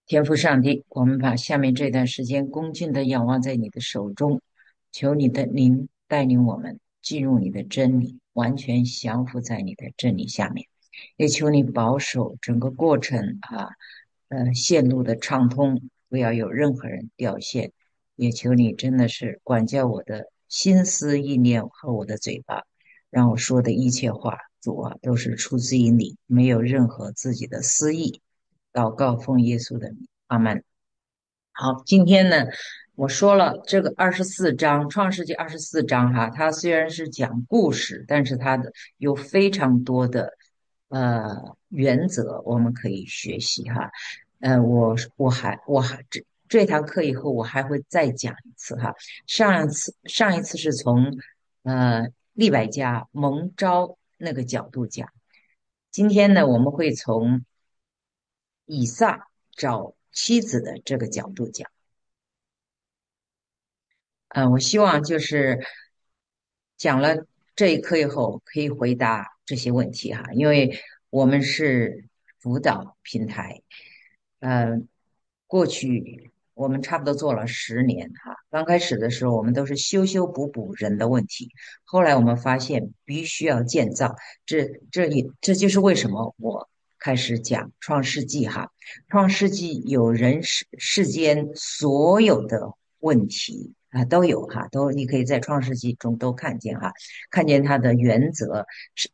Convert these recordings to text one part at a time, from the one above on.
天父上帝，我们把下面这段时间恭敬的仰望在你的手中，求你的灵带领我们进入你的真理，完全降服在你的真理下面，也求你保守整个过程线路的畅通，不要有任何人掉线，也求你真的是管教我的心思意念和我的嘴巴，让我说的一切话，主啊，都是出自于你，没有任何自己的私意。祷告奉耶稣的名，阿门。好，今天呢，我说了这个24章，创世纪二十四章哈，它虽然是讲故事，但是它的有非常多的原则，我们可以学习哈。我还这堂课以后，我还会再讲一次哈。上一次是从利百加蒙召那个角度讲，今天呢，我们会从以撒找妻子的这个角度讲。我希望就是讲了这一课以后，可以回答这些问题哈，因为我们是辅导平台，呃，过去我们差不多做了10年哈。刚开始的时候，我们都是修修补补人的问题，后来我们发现必须要建造，这就是为什么我开始讲创世纪哈。创世纪有人世间所有的问题啊，都有哈，你可以在创世纪中都看见哈，看见它的原则，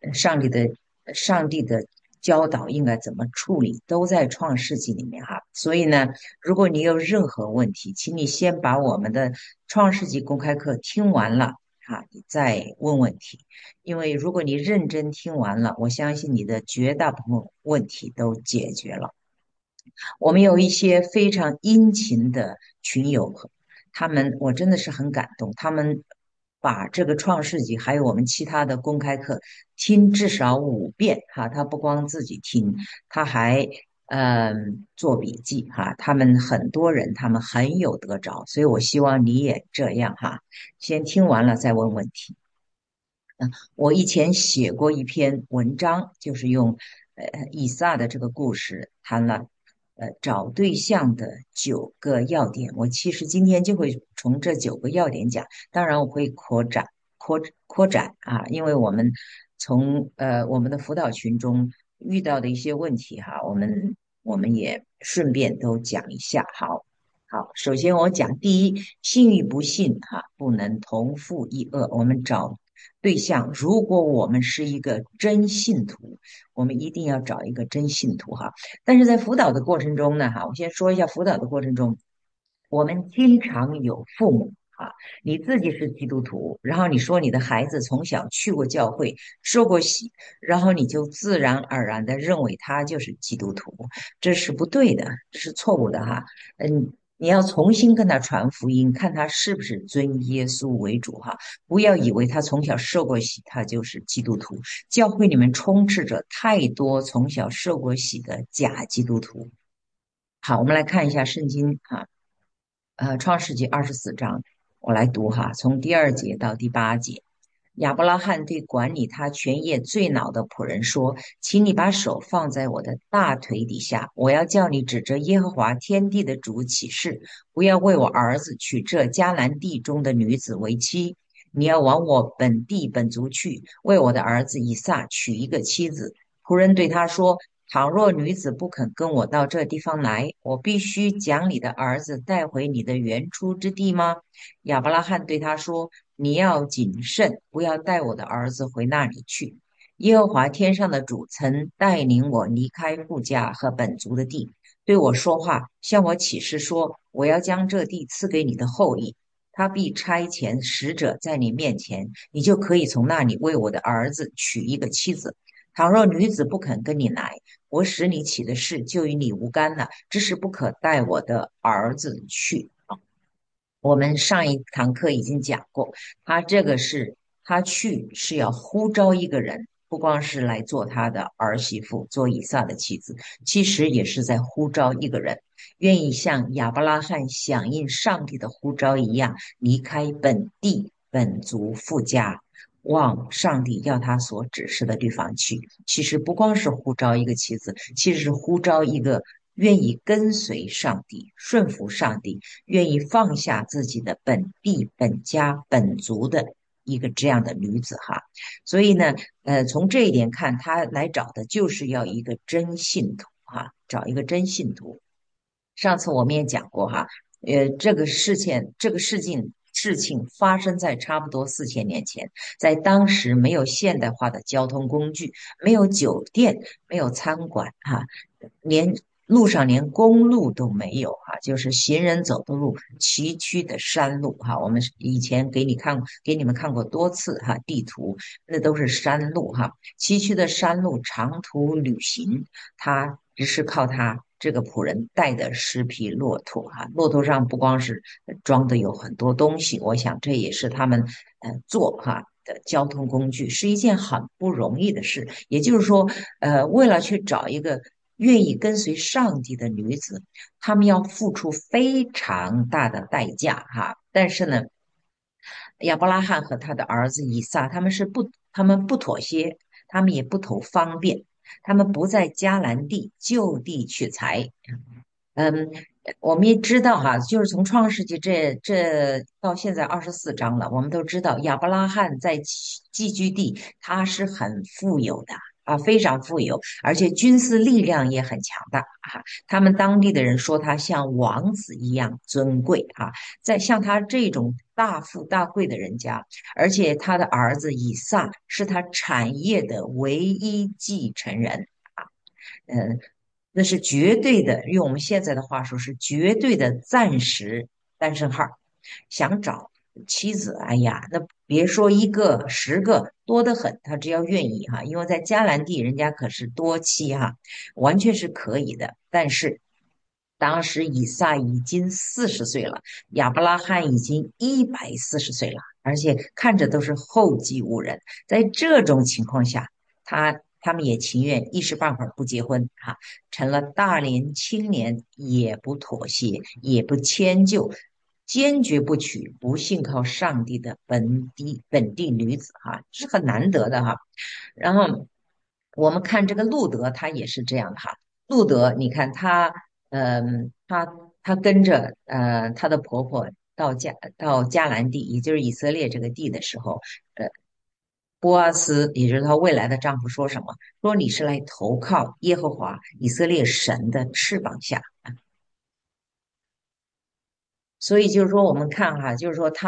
上帝的教导应该怎么处理，都在创世纪里面哈。所以呢，如果你有任何问题，请你先把我们的创世纪公开课听完了。哈，你再问问题，因为如果你认真听完了，我相信你的绝大部分问题都解决了。我们有一些非常殷勤的群友，我真的是很感动，他们把这个创世纪还有我们其他的公开课听至少5遍哈，他不光自己听，他还做笔记哈，他们很多人他们很有得着，所以我希望你也这样哈，先听完了再问问题。我以前写过一篇文章，就是用以撒的这个故事谈了找对象的9个要点。我其实今天就会从这9个要点讲，当然我会扩展啊，因为从我们的辅导群中遇到的一些问题哈，我们也顺便都讲一下。好。好，首先我讲第一，信与不信哈，不能同负一恶。我们找对象，如果我们是一个真信徒，我们一定要找一个真信徒哈。但是在辅导的过程中呢，哈，我先说一下辅导的过程中，我们经常有父母啊，你自己是基督徒，然后你说你的孩子从小去过教会，受过洗，然后你就自然而然的认为他就是基督徒，这是不对的，这是错误的哈。你要重新跟他传福音，看他是不是尊耶稣为主哈，不要以为他从小受过洗，他就是基督徒。教会里面充斥着太多从小受过洗的假基督徒。好，我们来看一下圣经啊，创世纪二十四章，我来读哈，从第2节到第8节。亚伯拉罕对管理他全业最老的仆人说：“请你把手放在我的大腿底下，我要叫你指着耶和华天地的主起誓，不要为我儿子娶这迦南地中的女子为妻。你要往我本地本族去，为我的儿子以撒娶一个妻子。”仆人对他说：倘若女子不肯跟我到这地方来，我必须将你的儿子带回你的原出之地吗？亚伯拉罕对他说：你要谨慎，不要带我的儿子回那里去。耶和华天上的主曾带领我离开父家和本族的地，对我说话，向我起誓说：我要将这地赐给你的后裔。他必差遣使者在你面前，你就可以从那里为我的儿子娶一个妻子。倘若女子不肯跟你来，我使你起的誓就与你无干了，只是不可带我的儿子去。我们上一堂课已经讲过，他去是要呼召一个人，不光是来做他的儿媳妇，做以撒的妻子，其实也是在呼召一个人，愿意像亚伯拉罕响应上帝的呼召一样，离开本地本族父家，往上帝要他所指示的地方去。其实不光是呼召一个妻子，其实是呼召一个愿意跟随上帝、顺服上帝，愿意放下自己的本地、本家、本族的一个这样的女子哈。所以呢，从这一点看，他来找的就是要一个真信徒哈，找一个真信徒。上次我们也讲过哈，这个事情发生在差不多4000年前，在当时没有现代化的交通工具，没有酒店，没有餐馆哈，连路上连公路都没有哈，就是行人走的路，崎岖的山路哈。我们以前给你们看过多次哈，地图那都是山路哈，崎岖的山路，长途旅行。他只是靠他这个仆人带的10匹骆驼哈，骆驼上不光是装的有很多东西，我想这也是他们坐哈的交通工具，是一件很不容易的事。也就是说，为了去找一个愿意跟随上帝的女子，他们要付出非常大的代价哈。但是呢，亚伯拉罕和他的儿子以撒，他们不妥协，他们也不图方便，他们不在迦南地就地取材。嗯，我们也知道哈，就是从创世纪这到现在24章了，我们都知道亚伯拉罕在寄居地他是很富有的啊，非常富有，而且军事力量也很强大啊。他们当地的人说他像王子一样尊贵啊，在像他这种大富大贵的人家，而且他的儿子以撒是他产业的唯一继承人。嗯，那是绝对的，用我们现在的话说是绝对的暂时单身号。想找妻子，哎呀，那别说一个10个，多得很，他只要愿意哈，因为在迦南地人家可是多妻哈，完全是可以的。但是当时以撒已经40岁了，亚伯拉罕已经140岁了，而且看着都是后继无人。在这种情况下，他们也情愿一时半会儿不结婚哈，成了大龄青年也不妥协，也不迁就，坚决不娶不信靠上帝的本地女子哈，是很难得的哈。然后我们看这个路德，他也是这样的哈。路德，你看他，他跟着他的婆婆到迦南地，也就是以色列这个地的时候，呃，波阿斯，也就是她未来的丈夫，说什么？说你是来投靠耶和华以色列神的翅膀下。所以就是说，我们看哈，就是说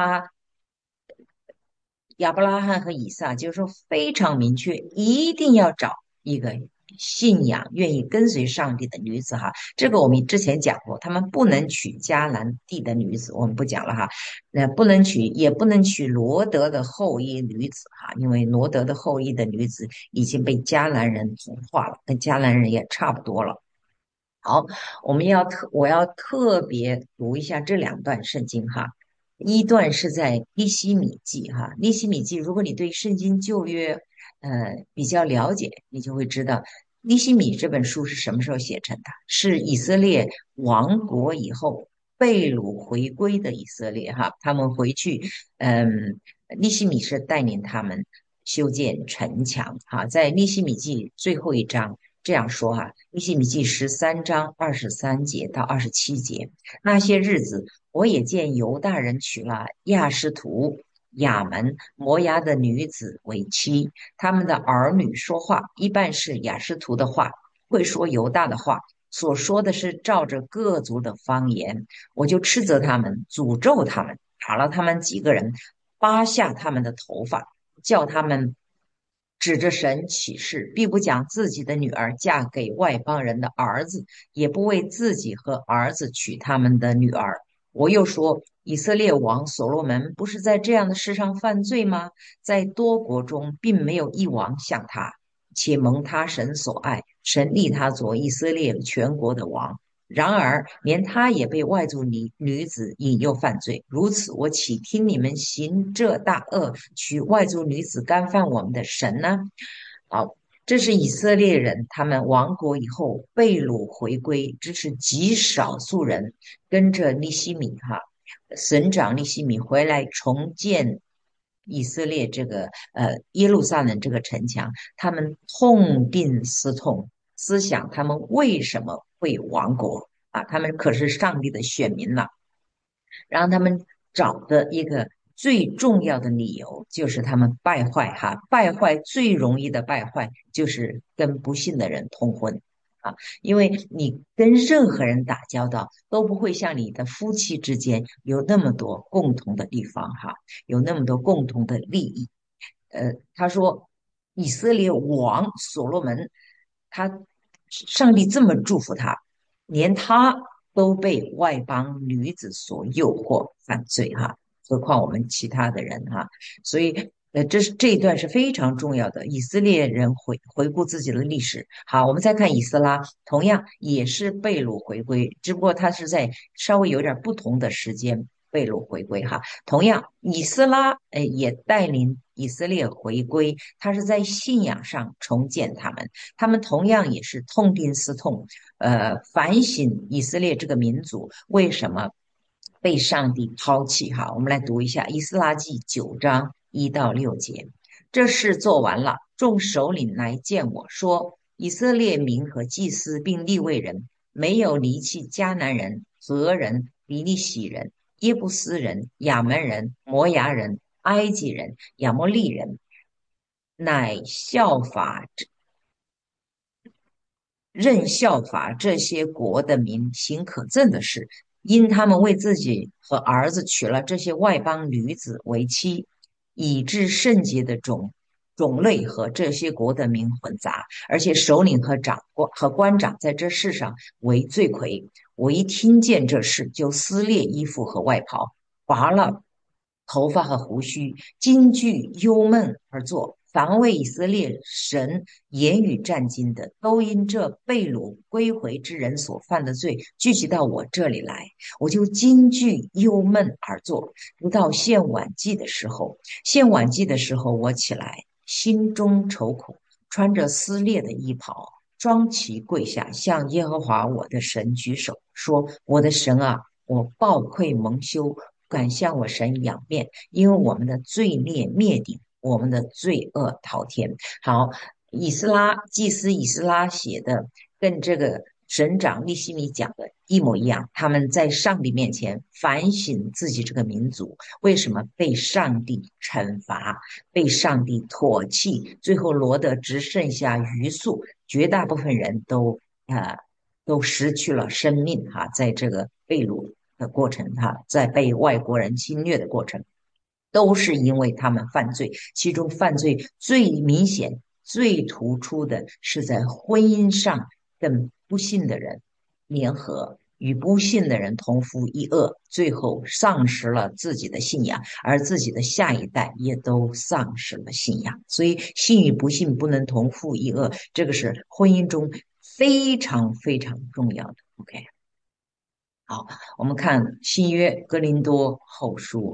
亚伯拉罕和以撒，就是说非常明确，一定要找一个信仰、愿意跟随上帝的女子哈。这个我们之前讲过，他们不能娶迦南地的女子，我们不讲了哈。不能娶，也不能娶罗德的后裔女子哈，因为罗德的后裔的女子已经被迦南人同化了，跟迦南人也差不多了。好，我要特别读一下这2段圣经哈。一段是在利希米记哈，利希米记，如果你对圣经旧约比较了解，你就会知道利希米这本书是什么时候写成的？是以色列亡国以后被掳回归的以色列哈，他们回去，利希米是带领他们修建城墙哈，在利希米记最后一章。这样说哈，利希米记13章23节到27节，那些日子，我也见犹大人娶了亚实图、亚门、摩押的女子为妻，他们的儿女说话一半是亚实图的话，会说犹大的话，所说的是照着各族的方言，我就斥责他们，诅咒他们，打了他们几个人，扒下他们的头发，叫他们指着神起誓，必不将自己的女儿嫁给外邦人的儿子，也不为自己和儿子娶他们的女儿。我又说，以色列王所罗门不是在这样的事上犯罪吗？在多国中，并没有一王像他，且蒙他神所爱，神立他做以色列全国的王。然而，连他也被外族女子引诱犯罪。如此，我岂听你们行这大恶，娶外族女子干犯我们的神呢？好，这是以色列人他们亡国以后被掳回归，只是极少数人跟着尼希米哈省长尼希米回来重建以色列这个耶路撒冷这个城墙，他们痛定思痛，思想他们为什么会亡国啊！他们可是上帝的选民了。然后他们找的一个最重要的理由就是他们败坏哈，败坏最容易的败坏就是跟不信的人通婚啊，因为你跟任何人打交道都不会像你的夫妻之间有那么多共同的地方哈，有那么多共同的利益。他说以色列王所罗门，他上帝这么祝福他，连他都被外邦女子所诱惑犯罪哈，何况我们其他的人哈，所以这一段是非常重要的。以色列人回顾自己的历史。好，我们再看以斯拉，同样也是被掳回归，只不过他是在稍微有点不同的时间被掳回归哈。同样，以斯拉也带领以色列回归，他是在信仰上重建他们，他们同样也是痛定思痛，反省以色列这个民族为什么被上帝抛弃哈。我们来读一下《以斯拉记》9章1到6节。这事做完了，众首领来见我说：以色列民和祭司并利未人没有离弃迦南人、何人、比利洗人、耶布斯人、亚门人、摩押人、埃及人、亚摩利人，乃效法这些国的民行可憎的事，因他们为自己和儿子娶了这些外邦女子为妻，以致圣洁的种类和这些国的民混杂，而且首领和官长在这事上为罪魁。我一听见这事，就撕裂衣服和外袍，拔了头发和胡须，惊惧忧闷而坐。凡为以色列神言语战惊的，都因这被掳归回之人所犯的罪，聚集到我这里来，我就惊惧忧闷而坐。直到献晚祭的时候，献晚祭的时候，我起来，心中愁苦，穿着撕裂的衣袍，装齐跪下，向耶和华我的神举手，说：我的神啊，我抱愧蒙羞，敢向我神仰面，因为我们的罪孽灭顶，我们的罪恶滔天。好，祭司以斯拉写的跟这个省长利希米讲的一模一样，他们在上帝面前反省自己这个民族为什么被上帝惩罚，被上帝唾弃，最后罗得只剩下余数，绝大部分人都失去了生命哈，在这个被掳的过程哈，在被外国人侵略的过程。都是因为他们犯罪，其中犯罪最明显、最突出的是在婚姻上跟不信的人联合，与不信的人同父异恶，最后丧失了自己的信仰，而自己的下一代也都丧失了信仰。所以，信与不信不能同父异恶，这个是婚姻中非常非常重要的。OK。好，我们看新约哥林多后书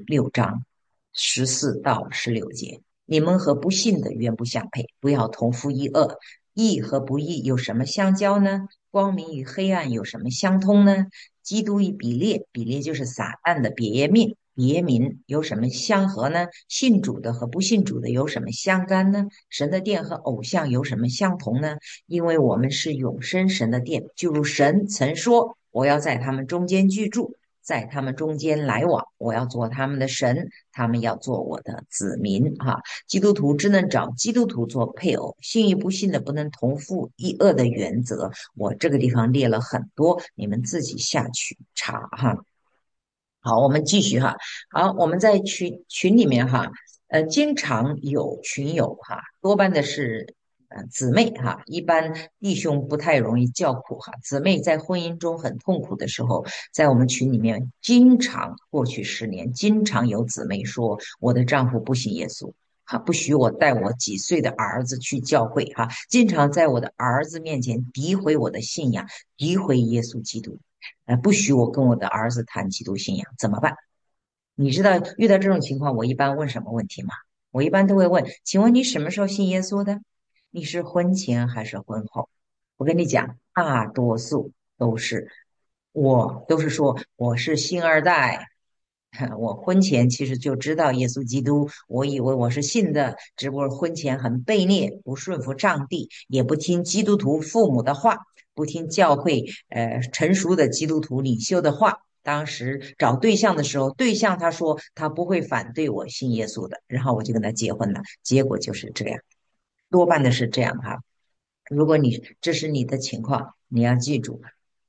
6章14到16节。你们和不信的原不相配，不要同父异恶。义和不义有什么相交呢？光明与黑暗有什么相通呢？基督与比列，比列就是撒旦的别名有什么相合呢？信主的和不信主的有什么相干呢？神的殿和偶像有什么相同呢？因为我们是永生神的殿，就如神曾说：我要在他们中间居住，在他们中间来往，我要做他们的神，他们要做我的子民。哈，基督徒只能找基督徒做配偶，信与不信的不能同父异恶的原则，我这个地方列了很多，你们自己下去查哈。好，我们继续哈。好，我们在群里面哈，经常有群友哈，多半的是姊妹哈，一般弟兄不太容易叫苦哈。姊妹在婚姻中很痛苦的时候，在我们群里面经常，过去10年经常有姊妹说，我的丈夫不信耶稣。哈，不许我带我几岁的儿子去教会哈，经常在我的儿子面前诋毁我的信仰，诋毁耶稣基督。不许我跟我的儿子谈基督信仰，怎么办？你知道遇到这种情况，我一般问什么问题吗？我一般都会问，请问你什么时候信耶稣的？你是婚前还是婚后？我跟你讲，大多数都是说我是星二代，我婚前其实就知道耶稣基督，我以为我是信的，只不过婚前很悖逆，不顺服上帝，也不听基督徒父母的话。 不听教会成熟的基督徒领袖的话。当时找对象的时候，对象他说他不会反对我信耶稣的，然后我就跟他结婚了，结果就是这样，多半的是这样哈。如果这是你的情况，你要记住，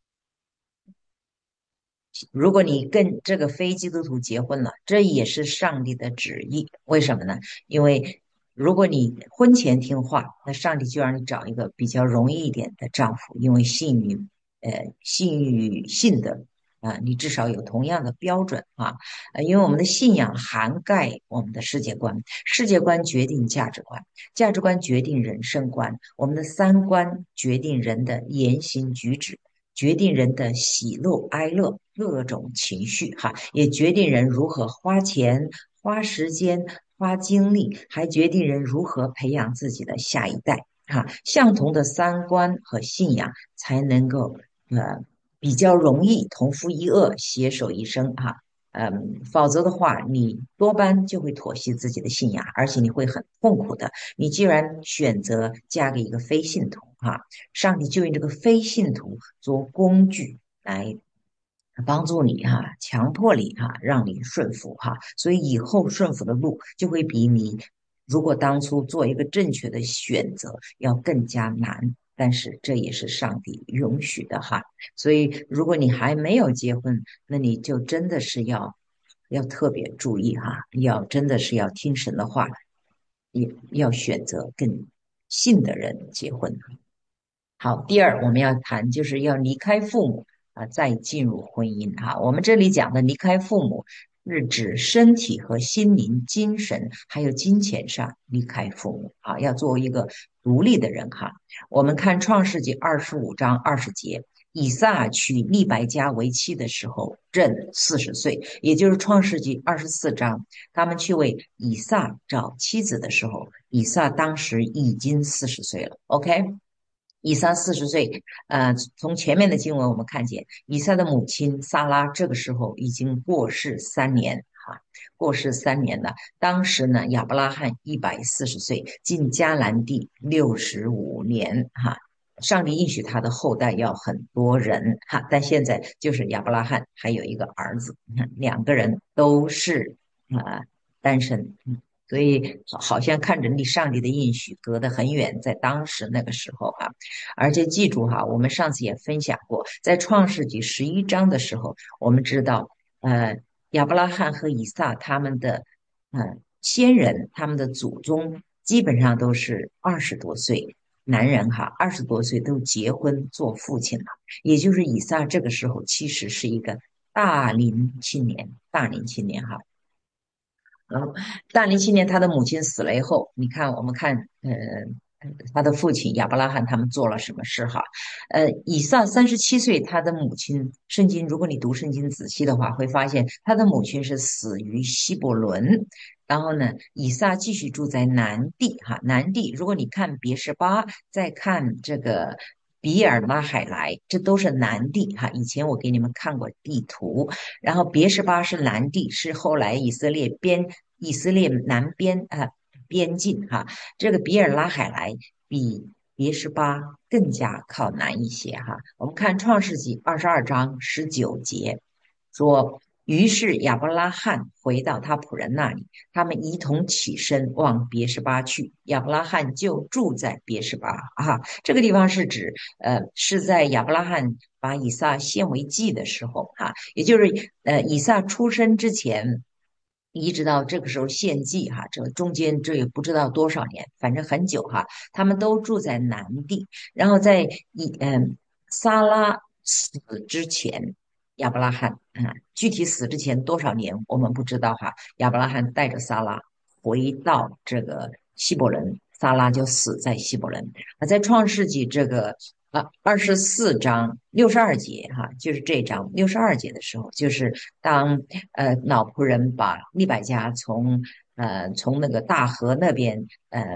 如果你跟这个非基督徒结婚了，这也是上帝的旨意。为什么呢？因为如果你婚前听话，那上帝就让你找一个比较容易一点的丈夫，因为信与信的你至少有同样的标准啊。因为我们的信仰涵盖我们的世界观，世界观决定价值观，价值观决定人生观，我们的三观决定人的言行举止。决定人的喜怒哀乐各种情绪，哈，也决定人如何花钱、花时间、花精力，还决定人如何培养自己的下一代，哈，相同的三观和信仰才能够比较容易同父异恶，携手一生，哈。否则的话，你多半就会妥协自己的信仰，而且你会很痛苦的。你既然选择嫁给一个非信徒，哈，上帝就用这个非信徒做工具来帮助你哈，强迫你哈，让你顺服哈，所以以后顺服的路就会比你如果当初做一个正确的选择要更加难。但是这也是上帝允许的哈，所以如果你还没有结婚，那你就真的是要特别注意哈，真的是要听神的话，也要选择跟信的人结婚。好，第二我们要谈就是要离开父母再进入婚姻哈。我们这里讲的离开父母，是指身体和心灵、精神还有金钱上离开父母啊，要做一个独立的人哈。我们看创世纪25章20节，以撒娶利百加为妻的时候正40岁，也就是创世纪24章，他们去为以撒找妻子的时候，以撒当时已经40岁了。OK。以撒40岁，从前面的经文我们看见，以撒的母亲撒拉这个时候已经过世三年，哈，过世三年了。当时呢，亚伯拉罕140岁，进迦南地65年，哈，上帝应许他的后代要很多人，哈，但现在就是亚伯拉罕还有一个儿子，你看两个人都是单身，所以好像看着离上帝的应许隔得很远，在当时那个时候哈，而且记住哈，我们上次也分享过，在创世纪11章的时候，我们知道亚伯拉罕和以撒他们的先人，他们的祖宗基本上都是20多岁。男人哈，20多岁都结婚做父亲了，也就是以撒这个时候其实是一个大龄青年，大龄青年哈。大龄青年他的母亲死了以后，你看我们看，他的父亲亚伯拉罕他们做了什么事哈？以撒37岁，他的母亲，圣经如果你读圣经仔细的话，会发现他的母亲是死于希伯伦。然后呢，以撒继续住在南地哈，南地如果你看别是巴，再看这个。比尔拉海莱，这都是南地哈。以前我给你们看过地图，然后别是巴是南地，是后来以色列南边边境哈。这个比尔拉海莱比别是巴更加靠南一些哈。我们看创世纪22章19节说。于是亚伯拉罕回到他仆人那里，他们一同起身往别是巴去。亚伯拉罕就住在别是巴啊，这个地方是指是在亚伯拉罕把以撒献为祭的时候啊，也就是以撒出生之前，一直到这个时候献祭哈，这中间这也不知道多少年，反正很久哈，他们都住在南地，然后在撒拉死之前。亚伯拉罕具体死之前多少年我们不知道哈。亚伯拉罕带着撒拉回到这个希伯伦，撒拉就死在希伯伦。在创世纪这个24章62节哈，就是这章62节的时候，就是当老仆人把利百加从那个大河那边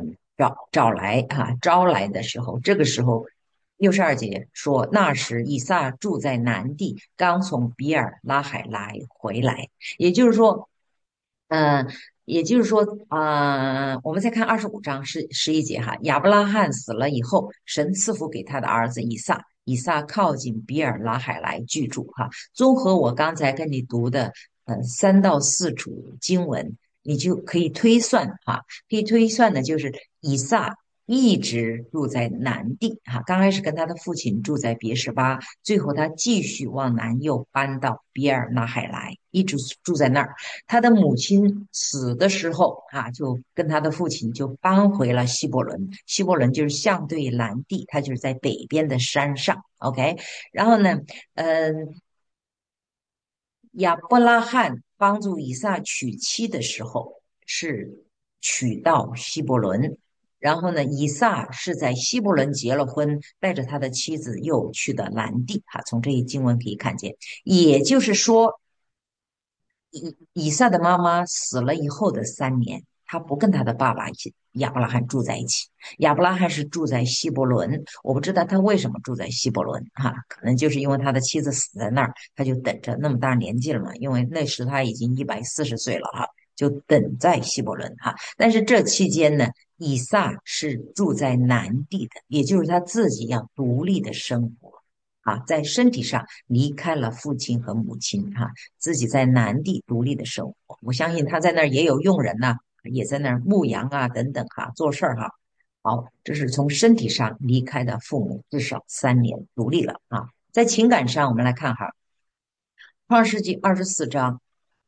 招来的时候，这个时候。62节说，那时以撒住在南地，刚从比尔拉海来回来。也就是说，嗯、我们再看25章11节哈，亚伯拉罕死了以后，神赐福给他的儿子以撒， 以撒靠近比尔拉海来居住。哈，综合我刚才跟你读的3到4组经文，你就可以推算哈，可以推算的就是以撒一直住在南地哈，刚开始跟他的父亲住在别是巴，最后他继续往南又搬到比尔拉海来，一直住在那儿。他的母亲死的时候啊，就跟他的父亲就搬回了希伯伦。希伯伦就是相对南地，它就是在北边的山上。OK，然后呢，嗯，亚伯拉罕帮助以撒娶妻的时候是娶到希伯伦，然后呢，以撒是在希伯伦结了婚，带着他的妻子又去的南地。哈，从这一经文可以看见，也就是说，以撒的妈妈死了以后的3年，他不跟他的爸爸一起亚伯拉罕住在一起。亚伯拉罕是住在希伯伦，我不知道他为什么住在希伯伦哈，可能就是因为他的妻子死在那儿，他就等着那么大年纪了嘛，因为那时他已经140岁了哈，就等在希伯伦哈。但是这期间呢，以撒是住在南地的，也就是他自己要独立的生活。啊，在身体上离开了父亲和母亲，哈、自己在南地独立的生活。我相信他在那儿也有佣人呐、也在那儿牧羊啊等等哈，做事儿哈。好，这是从身体上离开的父母，至少3年独立了啊。在情感上，我们来看哈，创世纪24章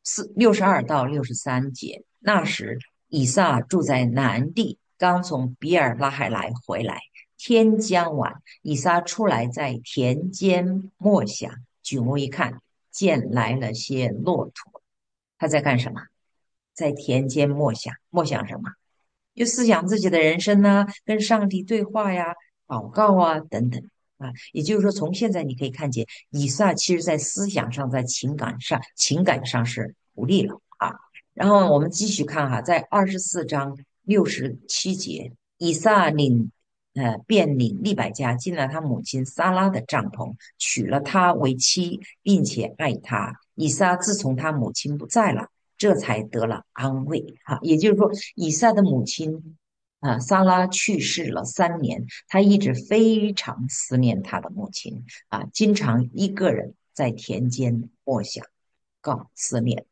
62到63节，那时以撒住在南地，刚从比尔拉海来回来，天将晚，以撒出来在田间默想，举目一看，见来了些骆驼。他在干什么？在田间默想，默想什么？就思想自己的人生呐、跟上帝对话呀、祷告啊等等啊。也就是说，从现在你可以看见，以撒其实在思想上、在情感上是独立了啊。然后我们继续看哈，在24章67节，以撒便领利百加进了他母亲撒拉的帐篷，娶了她为妻，并且爱她。以撒自从他母亲不在了，这才得了安慰。哈，也就是说，以撒的母亲撒拉去世了3年，他一直非常思念他的母亲啊，经常一个人在田间默想、思念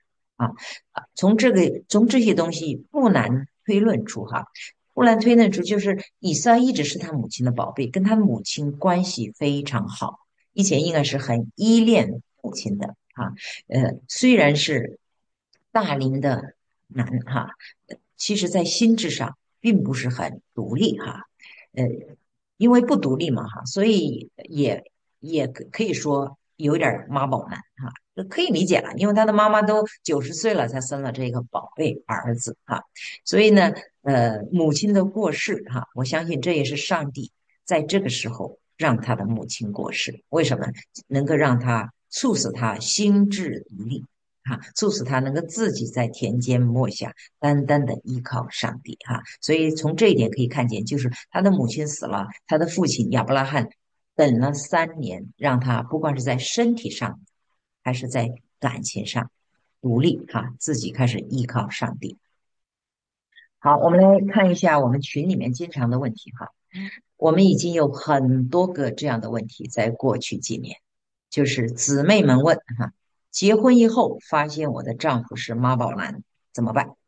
从这些东西不难推论出哈，不难推论出就是以撒一直是他母亲的宝贝，跟他母亲关系非常好，以前应该是很依恋母亲的啊。虽然是大龄的男哈，其实在心智上并不是很独立哈。呃，因为不独立嘛哈，所以也可以说有点儿妈宝男哈。可以理解了，因为他的妈妈都90岁了，才生了这个宝贝儿子哈，所以呢，母亲的过世哈，我相信这也是上帝在这个时候让他的母亲过世，为什么？能够让他促使他心智独立哈，促使他能够自己在田间默想，单单的依靠上帝哈，所以从这一点可以看见，就是他的母亲死了，他的父亲亚伯拉罕等了3年，让他不管是在身体上。还是在感情上独立哈，自己开始依靠上帝。好，我们来看一下我们群里面经常的问题哈。我们已经有很多个这样的问题，在过去几年，就是姊妹们问哈，结婚以后发现我的丈夫是妈宝男，怎么办？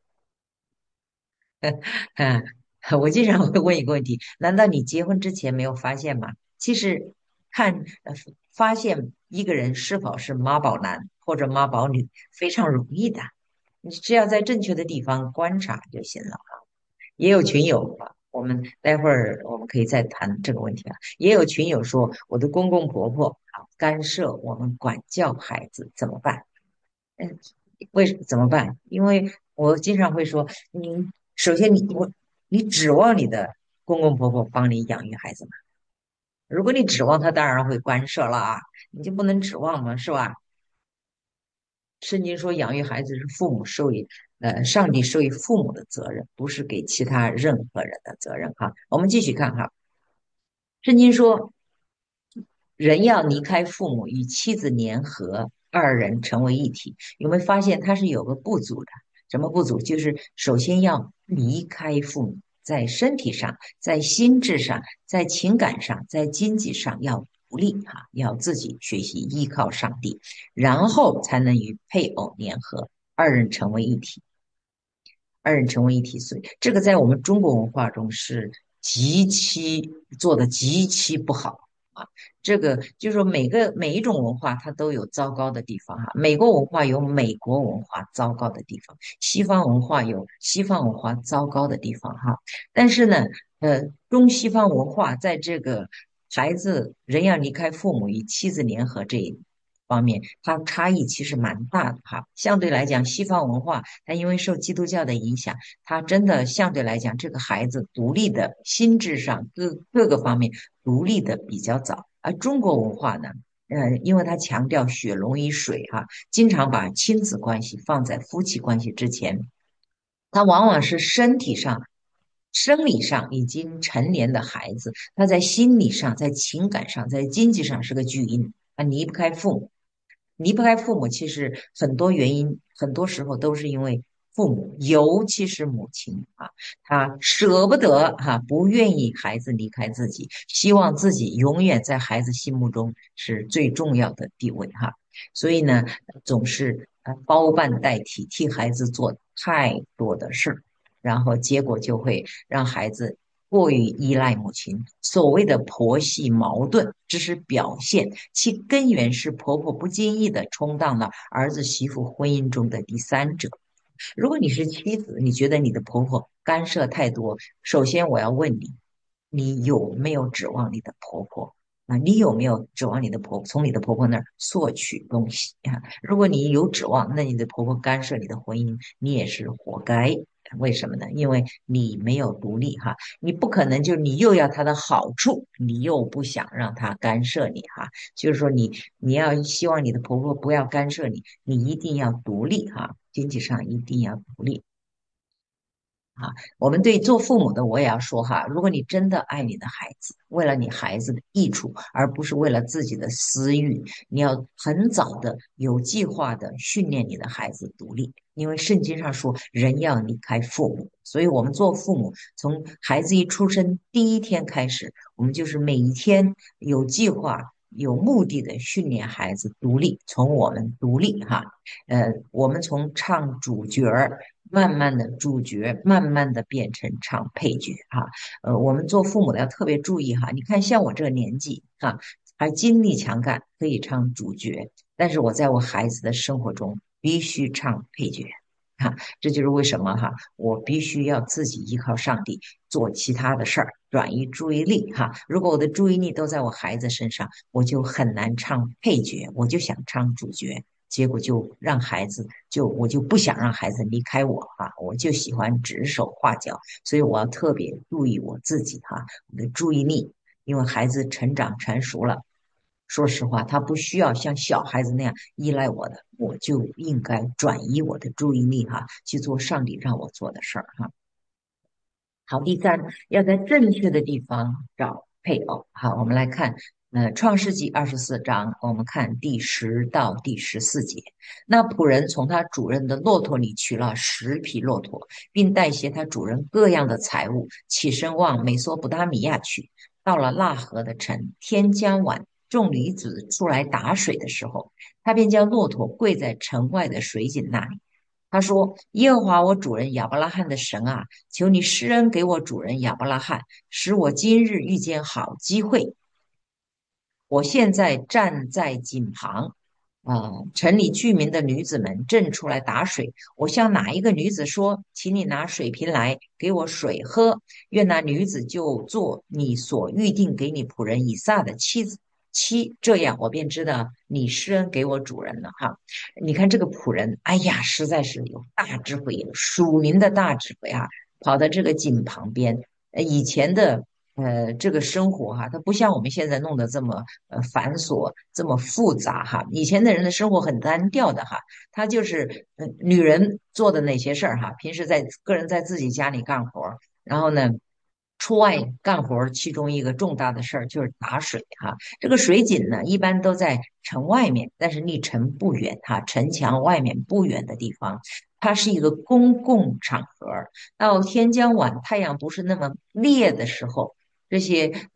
嗯，我经常会问一个问题：难道你结婚之前没有发现吗？其实发现一个人是否是妈宝男或者妈宝女非常容易的，你只要在正确的地方观察就行了。也有群友啊，我们待会儿我们可以再谈这个问题啊。也有群友说，我的公公婆婆啊干涉我们管教孩子怎么办？嗯，怎么办？因为我经常会说，首先你指望你的公公婆婆帮你养育孩子吗？如果你指望他，当然会干涉了啊，你就不能指望嘛，是吧？圣经说，养育孩子是上帝授予父母的责任，不是给其他任何人的责任哈。我们继续看哈，圣经说，人要离开父母，与妻子联合，二人成为一体。有没有发现它是有个不足的？什么不足？就是首先要离开父母，在身体上、在心智上、在情感上、在经济上要独立哈，要自己学习依靠上帝，然后才能与配偶联合，二人成为一体。二人成为一体，所以这个在我们中国文化中是极其做的极其不好啊。这个就是说，每一种文化它都有糟糕的地方哈。美国文化有美国文化糟糕的地方，西方文化有西方文化糟糕的地方哈。但是呢，中西方文化在这个孩子人要离开父母与妻子联合这一方面，它差异其实蛮大的哈。相对来讲，西方文化它因为受基督教的影响，它真的相对来讲，这个孩子独立的心智上各个方面独立的比较早。而中国文化呢，因为它强调血浓于水哈，经常把亲子关系放在夫妻关系之前，他往往是身体上、生理上已经成年的孩子，他在心理上、在情感上、在经济上是个巨婴，他离不开父母。离不开父母，其实很多原因，很多时候都是因为父母，尤其是母亲啊，她舍不得哈、不愿意孩子离开自己，希望自己永远在孩子心目中是最重要的地位哈。所以呢，总是包办代替，替孩子做太多的事儿，然后结果就会让孩子过于依赖母亲。所谓的婆媳矛盾，只是表现，其根源是婆婆不经意的充当了儿子媳妇婚姻中的第三者。如果你是妻子，你觉得你的婆婆干涉太多，首先我要问你，你有没有指望你的婆婆？啊，你有没有指望你的婆婆从你的婆婆那儿索取东西啊？如果你有指望，那你的婆婆干涉你的婚姻，你也是活该。为什么呢？因为你没有独立哈，你不可能就是你又要她的好处，你又不想让她干涉你哈。就是说你要希望你的婆婆不要干涉你，你一定要独立哈，经济上一定要独立。啊，我们对做父母的，我也要说哈，如果你真的爱你的孩子，为了你孩子的益处，而不是为了自己的私欲，你要很早的、有计划的训练你的孩子独立。因为圣经上说，人要离开父母，所以我们做父母，从孩子一出生第一天开始，我们就是每一天有计划、有目的的训练孩子独立，从我们独立哈。我们从唱主角儿，慢慢的主角，慢慢的变成唱配角哈。我们做父母的要特别注意哈。你看，像我这个年纪哈，还精力强干，可以唱主角，但是我在我孩子的生活中必须唱配角。哈，这就是为什么哈，我必须要自己依靠上帝做其他的事儿，转移注意力哈。如果我的注意力都在我孩子身上，我就很难唱配角，我就想唱主角。结果就让孩子我就不想让孩子离开我哈，我就喜欢指手画脚，所以我要特别注意我自己哈，我的注意力，因为孩子成长成熟了，说实话，他不需要像小孩子那样依赖我的，我就应该转移我的注意力哈，去做上帝让我做的事儿哈。好，第三，要在正确的地方找配偶。好，我们来看，《创世纪》24章，我们看第10到第14节。那仆人从他主人的骆驼里取了10匹骆驼，并带些他主人各样的财物，起身往美索不达米亚去。到了腊河的城，天将晚，众女子出来打水的时候，他便将骆驼跪在城外的水井那里。他说：“耶和华我主人亚伯拉罕的神啊，求你施恩给我主人亚伯拉罕，使我今日遇见好机会。我现在站在井旁，城里居民的女子们正出来打水。我向哪一个女子说，请你拿水瓶来给我水喝，愿那女子就做你所预定给你仆人以撒的妻子。这样我便知道你施恩给我主人了哈。你看这个仆人，哎呀，实在是有大智慧，有属灵的大智慧啊，跑到这个井旁边。以前的这个生活哈，它不像我们现在弄得这么繁琐，这么复杂哈。以前的人的生活很单调的哈，他就是女人做的那些事儿哈，平时个人在自己家里干活儿，然后呢。出外干活儿，其中一个重大的事儿就是打水哈。这个水井呢，一般都在城外面，但是离城不远哈，城墙外面不远的地方。它是一个公共场合，到天将晚，太阳不是那么烈的时候，这些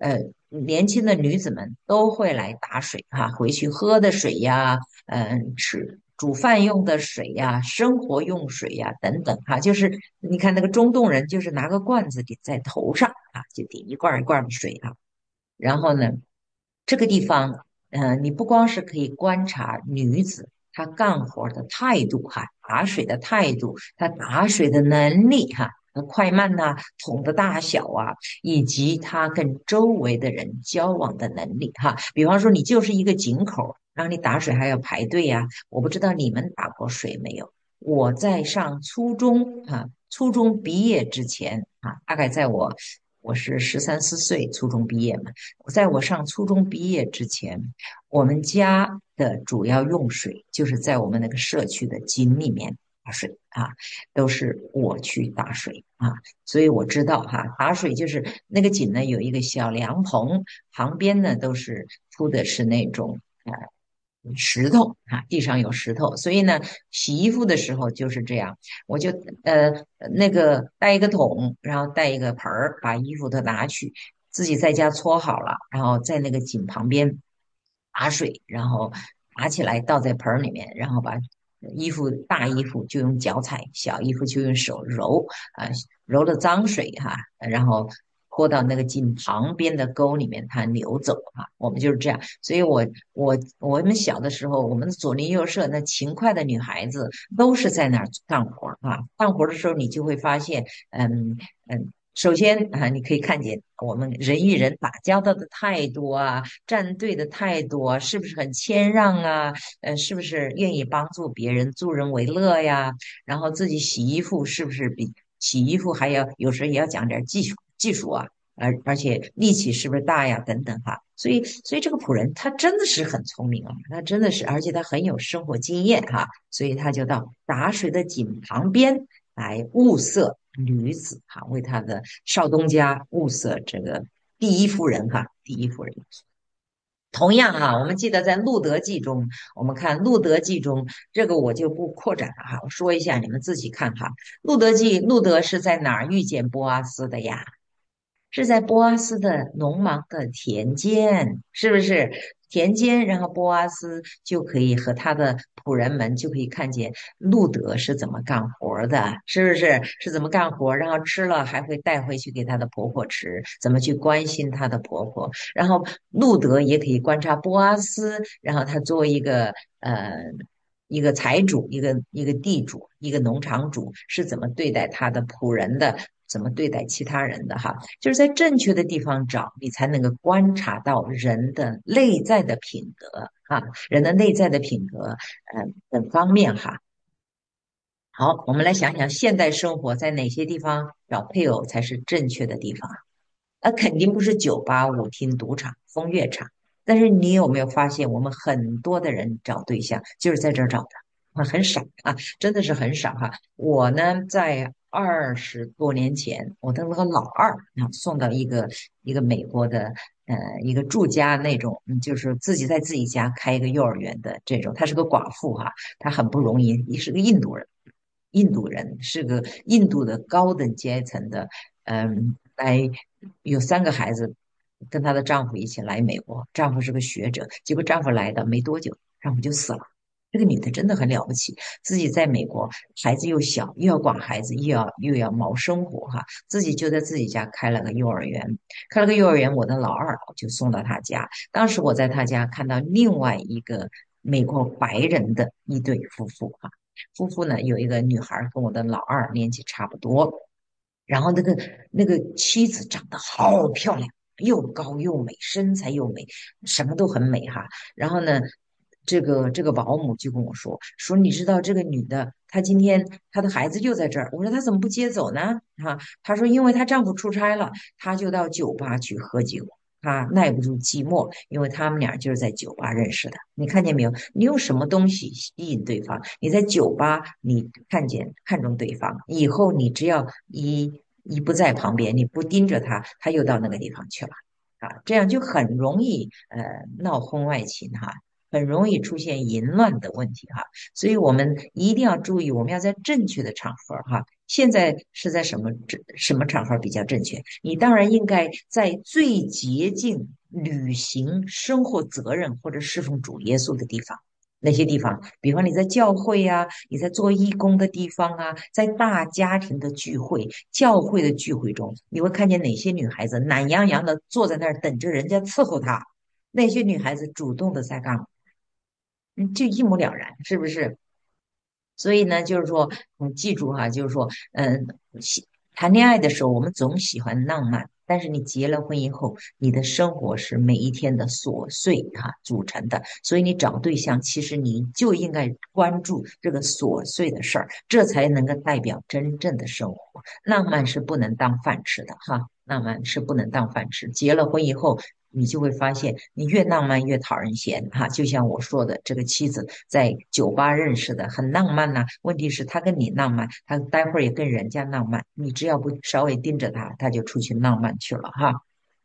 年轻的女子们都会来打水哈，回去喝的水呀，煮饭用的水呀，生活用水呀等等哈，就是你看那个中东人，就是拿个罐子顶在头上啊，就顶一罐一罐的水啊。然后呢，这个地方，你不光是可以观察女子她干活的态度哈，打水的态度，她打水的能力哈，快慢呐、桶的大小啊，以及她跟周围的人交往的能力哈。比方说，你就是一个井口，让你打水还要排队呀、我不知道你们打过水没有？我在上初中啊，初中毕业之前啊，大概我是13、14岁初中毕业嘛。在我上初中毕业之前，我们家的主要用水就是在我们那个社区的井里面打水啊，都是我去打水啊，所以我知道哈，打水就是那个井呢有一个小凉棚，旁边呢都是铺的是那种石头啊，地上有石头，所以呢，洗衣服的时候就是这样，我就那个带一个桶，然后带一个盆儿，把衣服都拿去，自己在家搓好了，然后在那个井旁边打水，然后打起来倒在盆儿里面，然后把大衣服就用脚踩，小衣服就用手揉啊、揉了脏水哈、然后拖到那个井旁边的沟里面，它流走啊。我们就是这样，所以我们小的时候，我们的左邻右舍那勤快的女孩子都是在那儿干活儿啊。干活儿的时候，你就会发现，首先啊，你可以看见我们人与人打交道的态度啊，站队的态度啊，是不是很谦让啊？是不是愿意帮助别人、助人为乐呀？然后自己洗衣服是不是比洗衣服还要有时候也要讲点技术啊？而且力气是不是大呀？等等哈，所以这个仆人他真的是很聪明啊，他真的是，而且他很有生活经验哈，所以他就到打水的井旁边来物色女子哈，为他的少东家物色这个第一夫人哈，第一夫人。同样哈，我们记得在《路德记》中，我们看《路德记》中，这个我就不扩展了哈，我说一下，你们自己看哈，《路德记》，路德是在哪儿遇见波阿斯的呀？是在波阿斯的农忙的田间，是不是？田间，然后波阿斯就可以和他的仆人们就可以看见路德是怎么干活儿的，是不是？是怎么干活儿然后吃了还会带回去给他的婆婆吃，怎么去关心他的婆婆。然后路德也可以观察波阿斯，然后他作为一个财主，一个地主，一个农场主是怎么对待他的仆人的，怎么对待其他人的哈，就是在正确的地方找，你才能够观察到人的内在的品德哈，人的内在的品德，等方面哈。好，我们来想想现代生活在哪些地方找配偶才是正确的地方啊？那肯定不是酒吧、舞厅、赌场、风月场。但是你有没有发现，我们很多的人找对象就是在这儿找的啊，很少啊，真的是很少哈。我呢，在20多年前，我的那个老二啊，送到一个美国的一个住家那种，就是自己在自己家开一个幼儿园的这种，她是个寡妇哈，她很不容易，也是个印度人。印度人是个印度的高等阶层的，来有3个孩子，跟她的丈夫一起来美国，丈夫是个学者，结果丈夫来的没多久，丈夫就死了。这个女的真的很了不起，自己在美国，孩子又小，又要管孩子，又要谋生活哈，自己就在自己家开了个幼儿园，开了个幼儿园，我的老二我就送到他家。当时我在他家看到另外一个美国白人的一对夫妇哈，夫妇呢有一个女孩跟我的老二年纪差不多，然后那个妻子长得好漂亮，又高又美，身材又美，什么都很美哈。然后呢，这个保姆就跟我说，你知道这个女的，她今天她的孩子就在这儿。我说她怎么不接走呢？哈，她说因为她丈夫出差了，她就到酒吧去喝酒。她耐不住寂寞，因为他们俩就是在酒吧认识的。你看见没有？你用什么东西吸引对方？你在酒吧，你看中对方，以后你只要一不在旁边，你不盯着他，他又到那个地方去了啊，这样就很容易闹婚外情哈。 很容易出现淫乱的问题哈。所以我们一定要注意，我们要在正确的场合哈。现在是在什么场合比较正确？你当然应该在最接近履行生活责任或者侍奉主耶稣的地方。那些地方，比方你在教会呀、你在做义工的地方啊，在大家庭的聚会、教会的聚会中，你会看见哪些女孩子懒洋洋的坐在那儿等着人家伺候她，那些女孩子主动的在干嘛？这一目了然，是不是？所以呢，就是说，记住哈，就是说，喜谈恋爱的时候，我们总喜欢浪漫，但是你结了婚以后，你的生活是每一天的琐碎哈组成的，所以你找对象，其实你就应该关注这个琐碎的事儿，这才能够代表真正的生活。浪漫是不能当饭吃的哈，浪漫是不能当饭吃。结了婚以后，你就会发现，你越浪漫越讨人嫌哈。就像我说的，这个妻子在酒吧认识的，很浪漫呐、问题是，他跟你浪漫，他待会儿也跟人家浪漫，你只要不稍微盯着他，他就出去浪漫去了哈。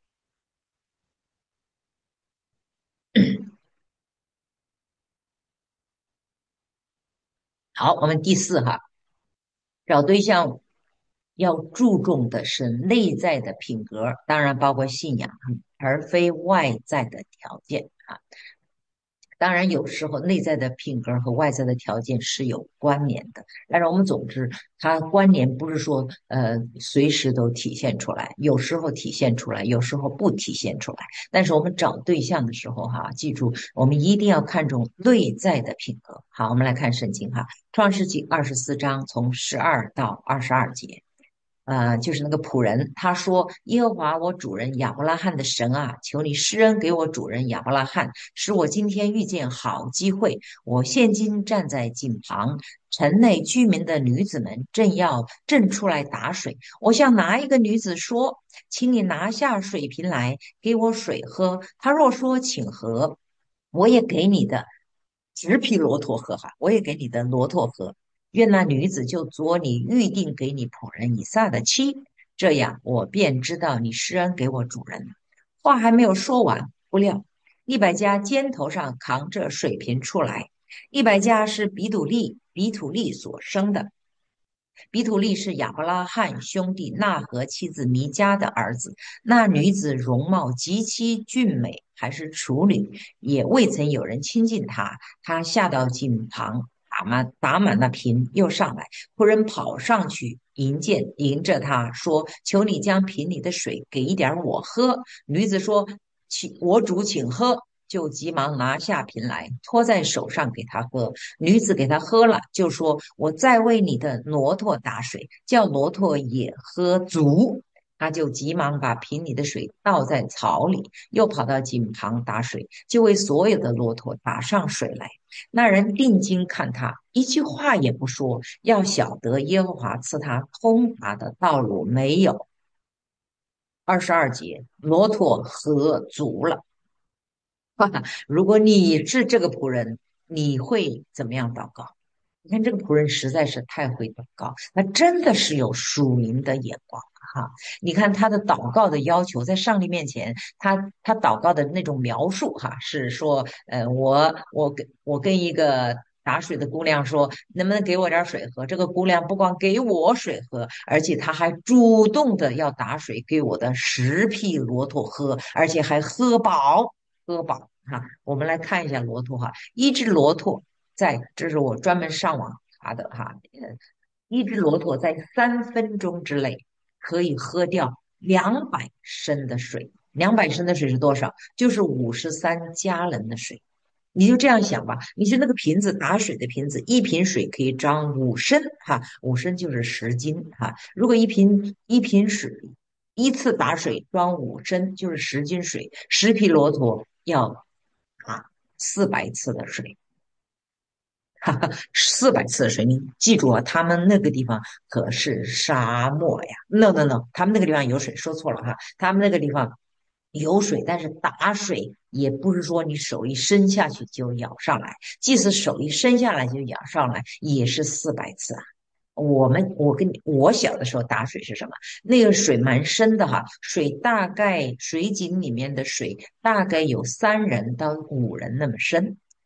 好，我们第四哈，找对象要注重的是内在的品格，当然包括信仰，而非外在的条件啊。当然，有时候内在的品格和外在的条件是有关联的，但是我们总之，它关联不是说随时都体现出来，有时候体现出来，有时候不体现出来。但是我们找对象的时候，哈，记住，我们一定要看重内在的品格。好，我们来看圣经哈，《创世纪》24章从12到22节。就是那个仆人，他说：“耶和华我主人亚伯拉罕的神啊，求你施恩给我主人亚伯拉罕，使我今天遇见好机会。我现今站在井旁，城内居民的女子们正出来打水。我向哪一个女子说，请你拿下水瓶来给我水喝。她若说请喝，我也给你的10匹骆驼喝哈，我也给你的骆驼喝。”愿那女子就做你预定给你仆人以撒的妻，这样我便知道你施恩给我主人了。话还没有说完，不料100家肩头上扛着水瓶出来。100家是比土利所生的，比土利是亚伯拉罕兄弟纳和妻子弥迦的儿子。那女子容貌极其俊美，还是处女，也未曾有人亲近她。她下到井旁，打满那瓶，又上来。仆人跑上去迎着她说：“求你将瓶里的水给一点我喝。”女子说：我主请喝。”就急忙拿下瓶来，托在手上给他喝。女子给他喝了，就说：“我再为你的骆驼打水，叫骆驼也喝足。”他就急忙把瓶里的水倒在槽里，又跑到井旁打水，就为所有的骆驼打上水来。那人定睛看他，一句话也不说，要晓得耶和华赐他通达的道路没有。22节，骆驼喝足了。如果你是这个仆人，你会怎么样祷告？你看这个仆人实在是太会祷告，他真的是有属灵的眼光哈。你看他的祷告的要求，在上帝面前，他祷告的那种描述哈，是说，我跟一个打水的姑娘说，能不能给我点水喝？这个姑娘不光给我水喝，而且她还主动的要打水给我的10匹骆驼喝，而且还喝饱，喝饱。哈，我们来看一下骆驼哈，一只骆驼这是我专门上网查的哈，一只骆驼在3分钟之内可以喝掉200升的水，200升的水是多少？就是53加仑的水。你就这样想吧，你是那个瓶子打水的瓶子，一瓶水可以装5升哈，5升就是10斤哈。如果一瓶水一次打水装5升，就是10斤水，10匹骆驼要打400次的水。400次的水，你记住啊，他们那个地方可是沙漠呀。No no no，他们那个地方有水，说错了哈，他们那个地方有水，但是打水也不是说你手一伸下去就舀上来，即使手一伸下来就舀上来，也是400次啊。我小的时候打水是什么？那个水蛮深的哈，水井里面的水大概有3人到5人那么深。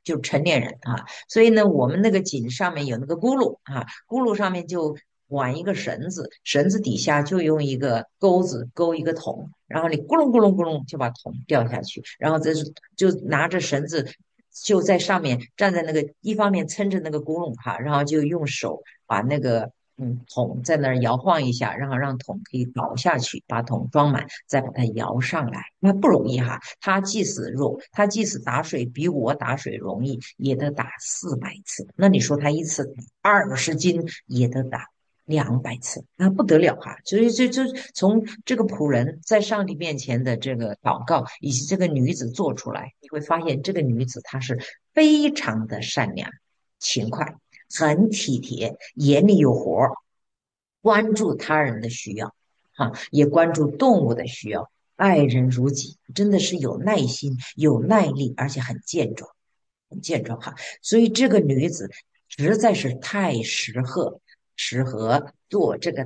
就成年人啊。所以呢，我们那个井上面有那个轱辘啊，轱辘上面就挽一个绳子，绳子底下就用一个钩子勾一个桶，然后你咕隆咕隆咕隆就把桶掉下去，然后这是就拿着绳子就在上面站在那个一方面撑着那个轱辘哈，然后就用手把那个桶在那儿摇晃一下，然后让桶可以倒下去，把桶装满，再把它摇上来，那不容易哈。他即使打水比我打水容易，也得打400次。那你说他一次20斤也得打200次，那不得了哈！所以就从这个仆人在上帝面前的这个祷告，以及这个女子做出来，你会发现这个女子她是非常的善良、勤快、很体贴、眼里有活儿，关注他人的需要，哈、也关注动物的需要，爱人如己，真的是有耐心、有耐力，而且很健壮。很健壮哈。所以这个女子实在是太适合做这个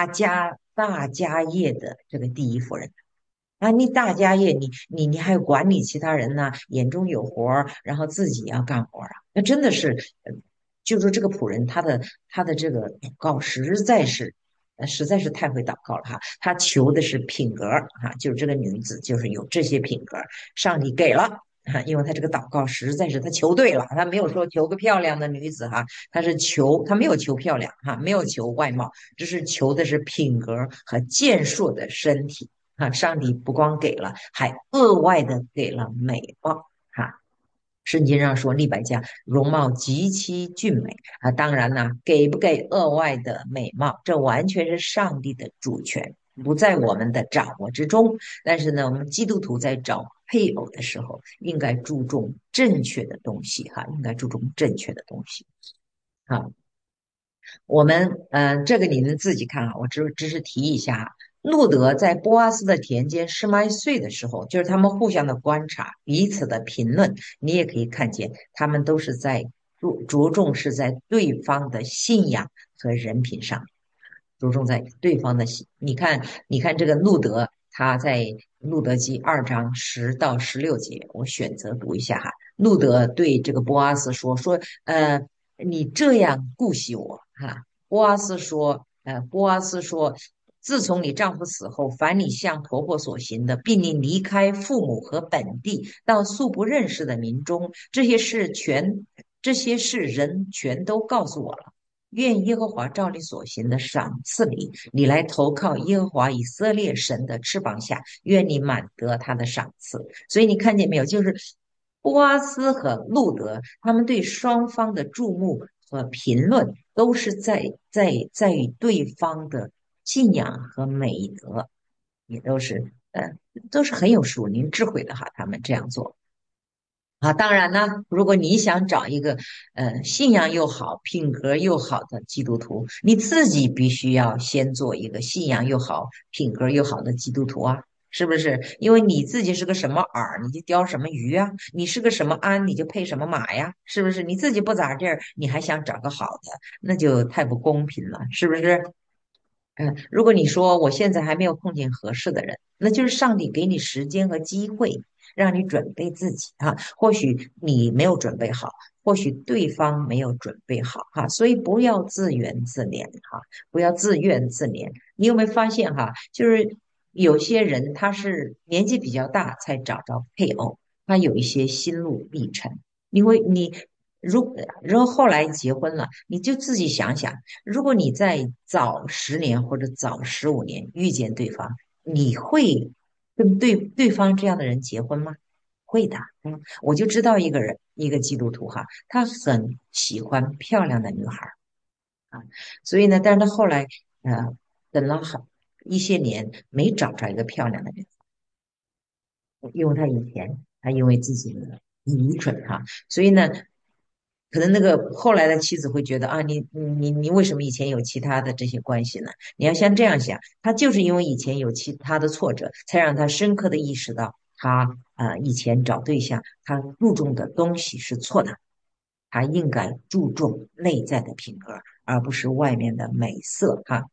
大家业的这个第一夫人啊！你大家业，你还要管理其他人呢，眼中有活儿，然后自己要干活儿啊，那真的是，就说这个仆人他的这个祷告实在是太会祷告了哈。他求的是品格哈，就是这个女子就是有这些品格，上帝给了。哈，因为他这个祷告实在是他求对了，他没有说求个漂亮的女子哈，他没有求漂亮哈，没有求外貌，只是求的是品格和健硕的身体啊。上帝不光给了，还额外的给了美貌哈。圣经上说利百加容貌极其俊美啊，当然呢，给不给额外的美貌，这完全是上帝的主权，不在我们的掌握之中。但是呢，我们基督徒在找配偶的时候，应该注重正确的东西哈，应该注重正确的东西啊。我们这个你们自己看啊，我只是提一下啊。路德在波阿斯的田间10麦穗的时候，就是他们互相的观察，彼此的评论，你也可以看见，他们都是在着重是在对方的信仰和人品上，着重在对方的信。你看这个路德，他在路德记2章10到16节，我选择读一下哈。路德对这个波阿斯说，你这样顾惜我哈。波阿斯说，自从你丈夫死后，凡你向婆婆所行的，并你离开父母和本地，到素不认识的民中，这些事人全都告诉我了。愿耶和华照你所行的赏赐你来投靠耶和华以色列神的翅膀下，愿你满得他的赏赐。所以你看见没有？就是波阿斯和路德他们对双方的注目和评论，都是在于对方的信仰和美德，也都是很有属灵智慧的哈。他们这样做。啊，当然呢，如果你想找一个信仰又好、品格又好的基督徒，你自己必须要先做一个信仰又好、品格又好的基督徒啊，是不是？因为你自己是个什么饵，你就叼什么鱼啊；你是个什么鞍，你就配什么马呀，是不是？你自己不咋地儿，你还想找个好的，那就太不公平了，是不是？如果你说我现在还没有碰见合适的人，那就是上帝给你时间和机会，让你准备自己哈。或许你没有准备好，或许对方没有准备好哈，所以不要自怨自怜哈，不要自怨自怜。你有没有发现哈，就是有些人他是年纪比较大才找到配偶，他有一些心路历程，你如果后来结婚了，你就自己想想。如果你在早10年或者早15年遇见对方，你会跟对方这样的人结婚吗？会的，我就知道一个人，一个基督徒哈，他很喜欢漂亮的女孩儿啊，所以呢，但是他后来等了好一些年没找着一个漂亮的人，因为他因为自己的愚蠢哈，所以呢，可能那个后来的妻子会觉得啊，你为什么以前有其他的这些关系呢？你要像这样想，他就是因为以前有其他的挫折，才让他深刻的意识到他以前找对象他注重的东西是错的，他应该注重内在的品格，而不是外面的美色哈。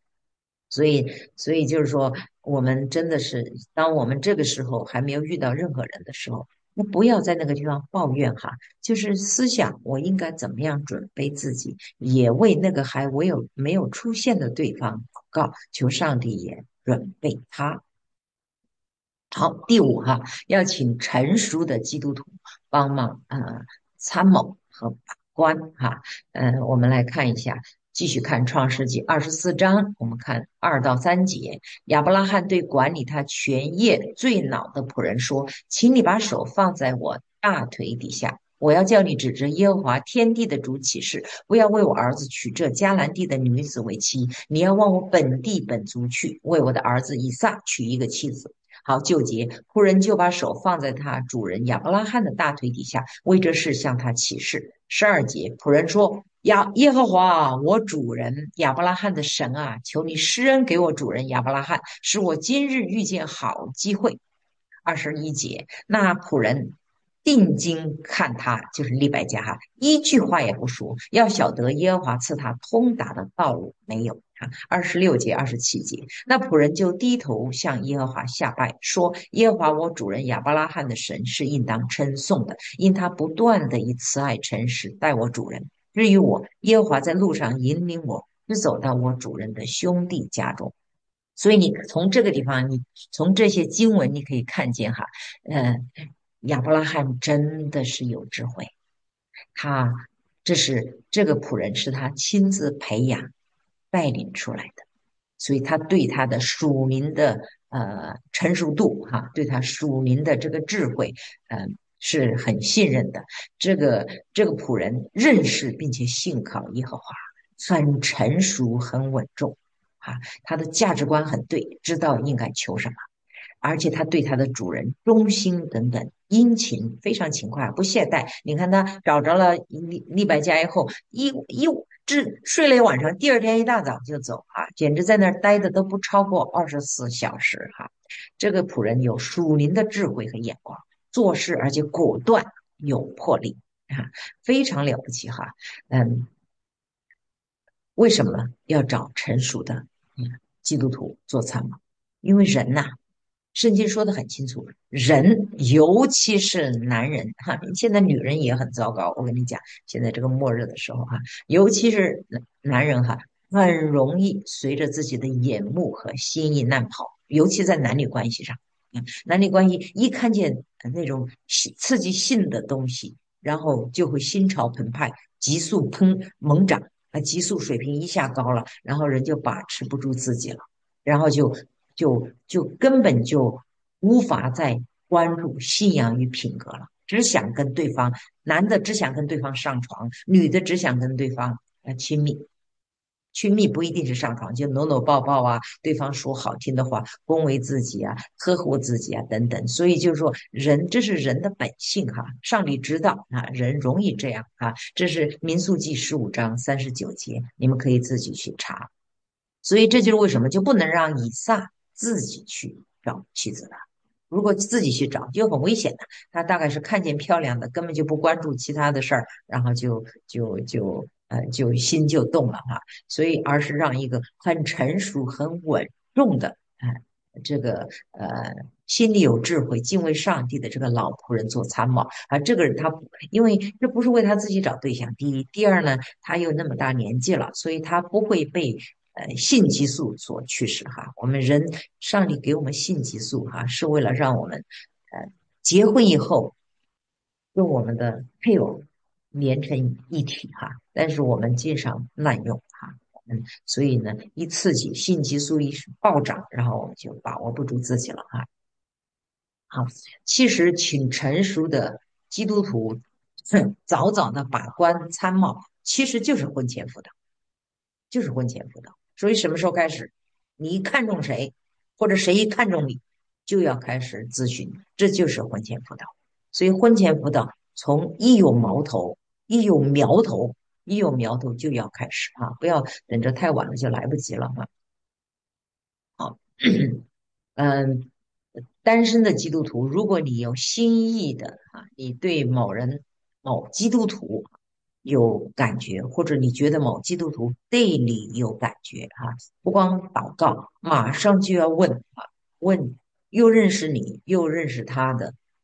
所以就是说，我们真的是，当我们这个时候还没有遇到任何人的时候， 那不要在那个地方抱怨哈，就是思想我应该怎么样准备自己，也为那个还没有出现的对方祷告，求上帝也准备他。好，第五哈，要请成熟的基督徒帮忙参谋和把关哈。我们来看一下，继续看创世纪24章，我们看2到3节。亚伯拉罕对管理他全业最老的仆人说：“请你把手放在我大腿底下。”我要叫你指着耶和华天地的主起誓，不要为我儿子娶这迦南地的女子为妻，你要往我本地本族去，为我的儿子以撒娶一个妻子。好，9节，仆人就把手放在他主人亚伯拉罕的大腿底下，为这事向他起誓。12节，仆人说：耶和华啊，我主人亚伯拉罕的神啊，求你施恩给我主人亚伯拉罕，使我今日遇见好机会。21节，那仆人定睛看他，就是利百加哈，一句话也不说，要晓得耶和华赐他通达的道路没有啊。26节、27节，那仆人就低头向耶和华下拜，说：耶和华我主人亚伯拉罕的神是应当称颂的，因他不断的以慈爱诚实待我主人。至于我，耶和华在路上引领我，直走到我主人的兄弟家中。所以你从这个地方，你从这些经文，你可以看见哈，呃，亚伯拉罕真的是有智慧，他这个仆人是他亲自培养、带领出来的，所以他对他的属灵的成熟度哈，对他属灵的这个智慧，是很信任的。这个仆人认识并且信靠耶和华，很成熟，很稳重啊，他的价值观很对，知道应该求什么。而且他对他的主人忠心等等，殷勤，非常勤快，不懈怠。你看他找着了利百加以后，睡了一晚上，第二天一大早就走啊，简直在那儿待的都不超过24小时哈。这个仆人有属灵的智慧和眼光，做事而且果断有魄力啊，非常了不起哈。嗯，为什么要找成熟的基督徒做参谋？因为人呐、圣经说的很清楚，人尤其是男人哈，现在女人也很糟糕。我跟你讲，现在这个末日的时候哈，尤其是男人哈，很容易随着自己的眼目和心意乱跑，尤其在男女关系上。男女关系一看见那种刺激性的东西，然后就会心潮澎湃，急速猛涨激素水平一下高了，然后人就把持不住自己了，然后就根本就无法再关注信仰与品格了，只想跟对方，男的只想跟对方上床，女的只想跟对方亲密。亲密不一定是上床，就搂搂抱抱啊，对方说好听的话，恭维自己啊，呵护自己啊，等等。所以就是说，这是人的本性哈，上帝知道啊，人容易这样啊。这是民数记15章39节，你们可以自己去查。所以这就是为什么就不能让以撒自己去找妻子了。如果自己去找，就很危险的。他大概是看见漂亮的，根本就不关注其他的事儿，然后就心就动了哈。所以而是让一个很成熟、很稳重的这个心里有智慧、敬畏上帝的这个老仆人做参谋啊。这个人他因为这不是为他自己找对象，第一，第二呢，他又那么大年纪了，所以他不会被性激素所驱使哈。我们人上帝给我们性激素哈，是为了让我们结婚以后跟我们的配偶连成一体哈，但是我们经常滥用哈。所以呢，一刺激性激素一暴涨，然后我们就把握不住自己了哈。好，其实请成熟的基督徒，早早的把关参谋，其实就是婚前辅导，就是婚前辅导。所以什么时候开始，你一看中谁，或者谁一看中你，就要开始咨询，这就是婚前辅导。所以婚前辅导从一有苗头，一有苗头，一有苗头就要开始啊，不要等着太晚了就来不及了哈。好，嗯，单身的基督徒，如果你有心意的你对某人、某基督徒有感觉，或者你觉得某基督徒对你有感觉不光祷告，马上就要问问又认识你又认识他的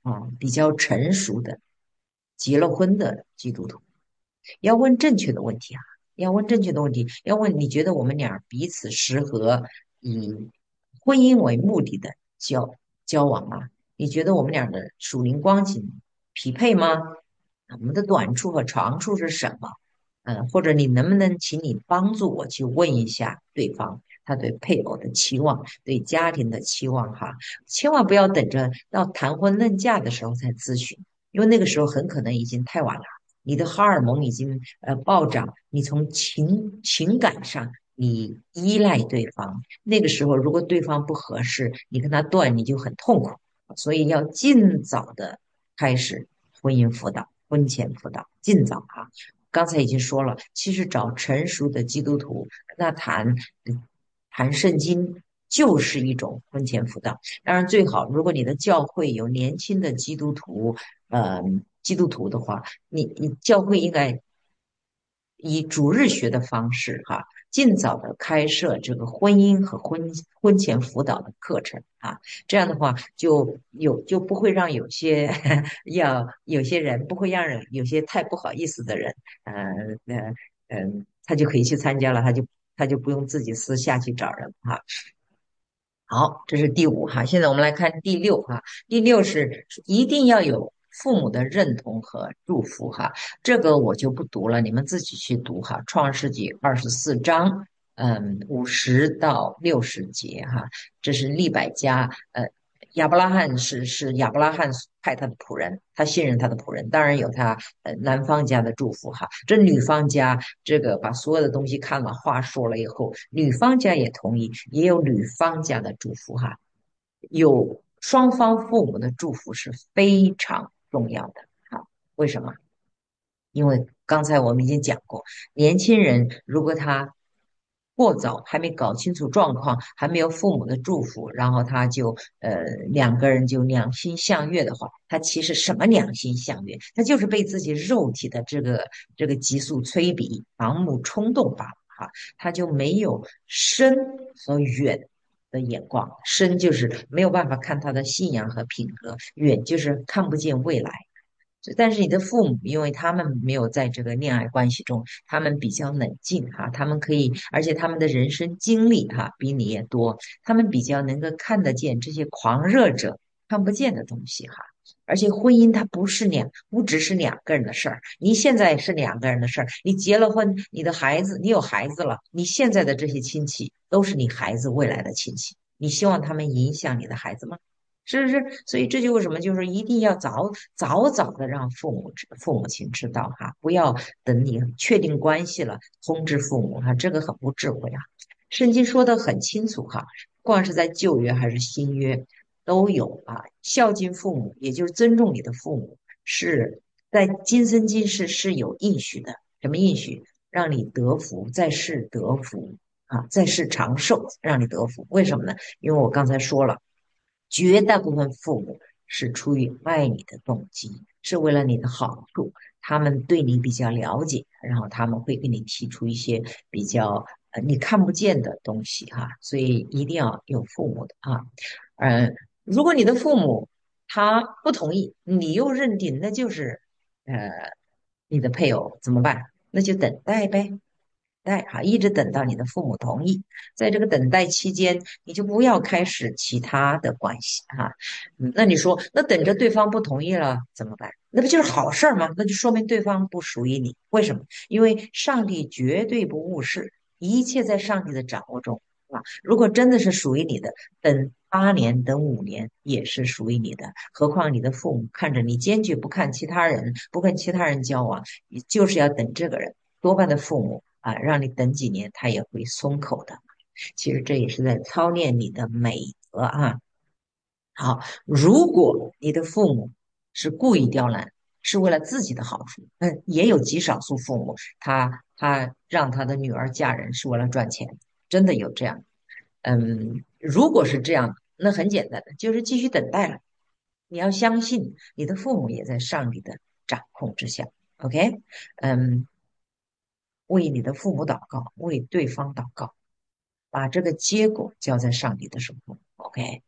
比较成熟的结了婚的基督徒。要问正确的问题啊，要问正确的问题，要问你觉得我们俩彼此适合以婚姻为目的的交往吗？你觉得我们俩的属灵光景匹配吗？我们的短处和长处是什么？或者你能不能请你帮助我去问一下对方，他对配偶的期望，对家庭的期望哈，千万不要等着到谈婚论嫁的时候才咨询，因为那个时候很可能已经太晚了。你的荷尔蒙已经暴涨，你从情感上你依赖对方，那个时候如果对方不合适，你跟他断你就很痛苦，所以要尽早的开始婚姻辅导、婚前辅导，尽早啊。刚才已经说了，其实找成熟的基督徒跟他谈圣经，就是一种婚前辅导。当然，最好如果你的教会有年轻的呃，基督徒的话，你教会应该以主日学的方式哈，尽早的开设这个婚姻和婚前辅导的课程啊，这样的话就不会让有些有些人不会让人有些太不好意思的人，呃呃他就可以去参加了，他就不用自己私下去找人哈。好，这是第五哈。现在我们来看第六哈。第六是一定要有父母的认同和祝福哈。这个我就不读了，你们自己去读哈。创世纪24章，50到60节哈。这是利百加，亚伯拉罕是亚伯拉罕派他的仆人，他信任他的仆人，当然有他男方家的祝福哈。这女方家这个把所有的东西看了，话说了以后，女方家也同意，也有女方家的祝福哈。有双方父母的祝福是非常重要的。好，为什么？因为刚才我们已经讲过，年轻人如果他过早还没搞清楚状况，还没有父母的祝福，然后他就两个人就两心相悦的话，他其实什么两心相悦？他就是被自己肉体的这个激素催逼、盲目冲动罢了哈，他就没有深和远的眼光，深就是没有办法看他的信仰和品格，远就是看不见未来。但是你的父母，因为他们没有在这个恋爱关系中，他们比较冷静哈，他们可以，而且他们的人生经历哈比你也多，他们比较能够看得见这些狂热者看不见的东西哈。而且婚姻它不只是两个人的事儿，你现在是两个人的事儿，你结了婚，你的孩子，你有孩子了，你现在的这些亲戚都是你孩子未来的亲戚，你希望他们影响你的孩子吗？是不是？所以这就为什么，就是一定要早早的让父母亲知道哈，不要等你确定关系了通知父母哈，这个很不智慧啊。圣经说的很清楚哈，不管是在旧约还是新约都有啊，孝敬父母，也就是尊重你的父母，是在今生今世是有应许的。什么应许？让你得福，在世得福啊，在世长寿，让你得福。为什么呢？因为我刚才说了。绝大部分父母是出于爱你的动机，是为了你的好处，他们对你比较了解，然后他们会给你提出一些比较你看不见的东西哈，所以一定要有父母的啊，如果你的父母他不同意，你又认定那就是呃你的配偶怎么办？那就等待呗。待哈，一直等到你的父母同意，在这个等待期间，你就不要开始其他的关系哈。那你说，那等着对方不同意了怎么办？那不就是好事儿吗？那就说明对方不属于你。为什么？因为上帝绝对不误事，一切在上帝的掌握中啊。如果真的是属于你的，等8年、等5年也是属于你的。何况你的父母看着你坚决不看其他人，不跟其他人交往，你就是要等这个人。多半的父母啊，让你等几年，他也会松口的。其实这也是在操练你的美德啊。好，如果你的父母是故意刁难，是为了自己的好处，也有极少数父母，他让他的女儿嫁人是为了赚钱，真的有这样。如果是这样，那很简单的，就是继续等待了。你要相信你的父母也在上帝的掌控之下。OK，嗯，为你的父母祷告，为对方祷告，把这个结果交在上帝的手中。OK，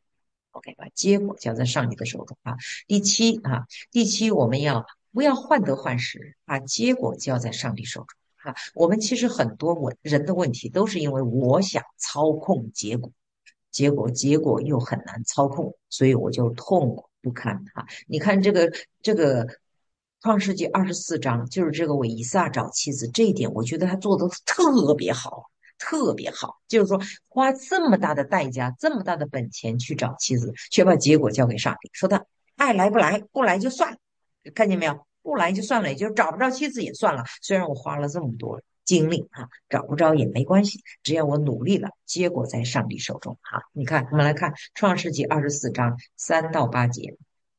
OK，把结果交在上帝的手中啊。第七啊，第七我们要不要患得患失，把结果交在上帝手中啊。我们其实很多人的问题都是因为我想操控结果，结果又很难操控，所以我就痛苦不堪啊。你看这个创世纪24章，就是这个为以撒找妻子这一点，我觉得他做的特别好。特别好，就是说花这么大的代价、这么大的本钱去找妻子，却把结果交给上帝，说他爱来不来，不来就算了，看见没有？不来就算了，也就找不着妻子也算了。虽然我花了这么多精力啊，找不着也没关系，只要我努力了，结果在上帝手中。哈，你看，我们来看创世纪24章3到8节。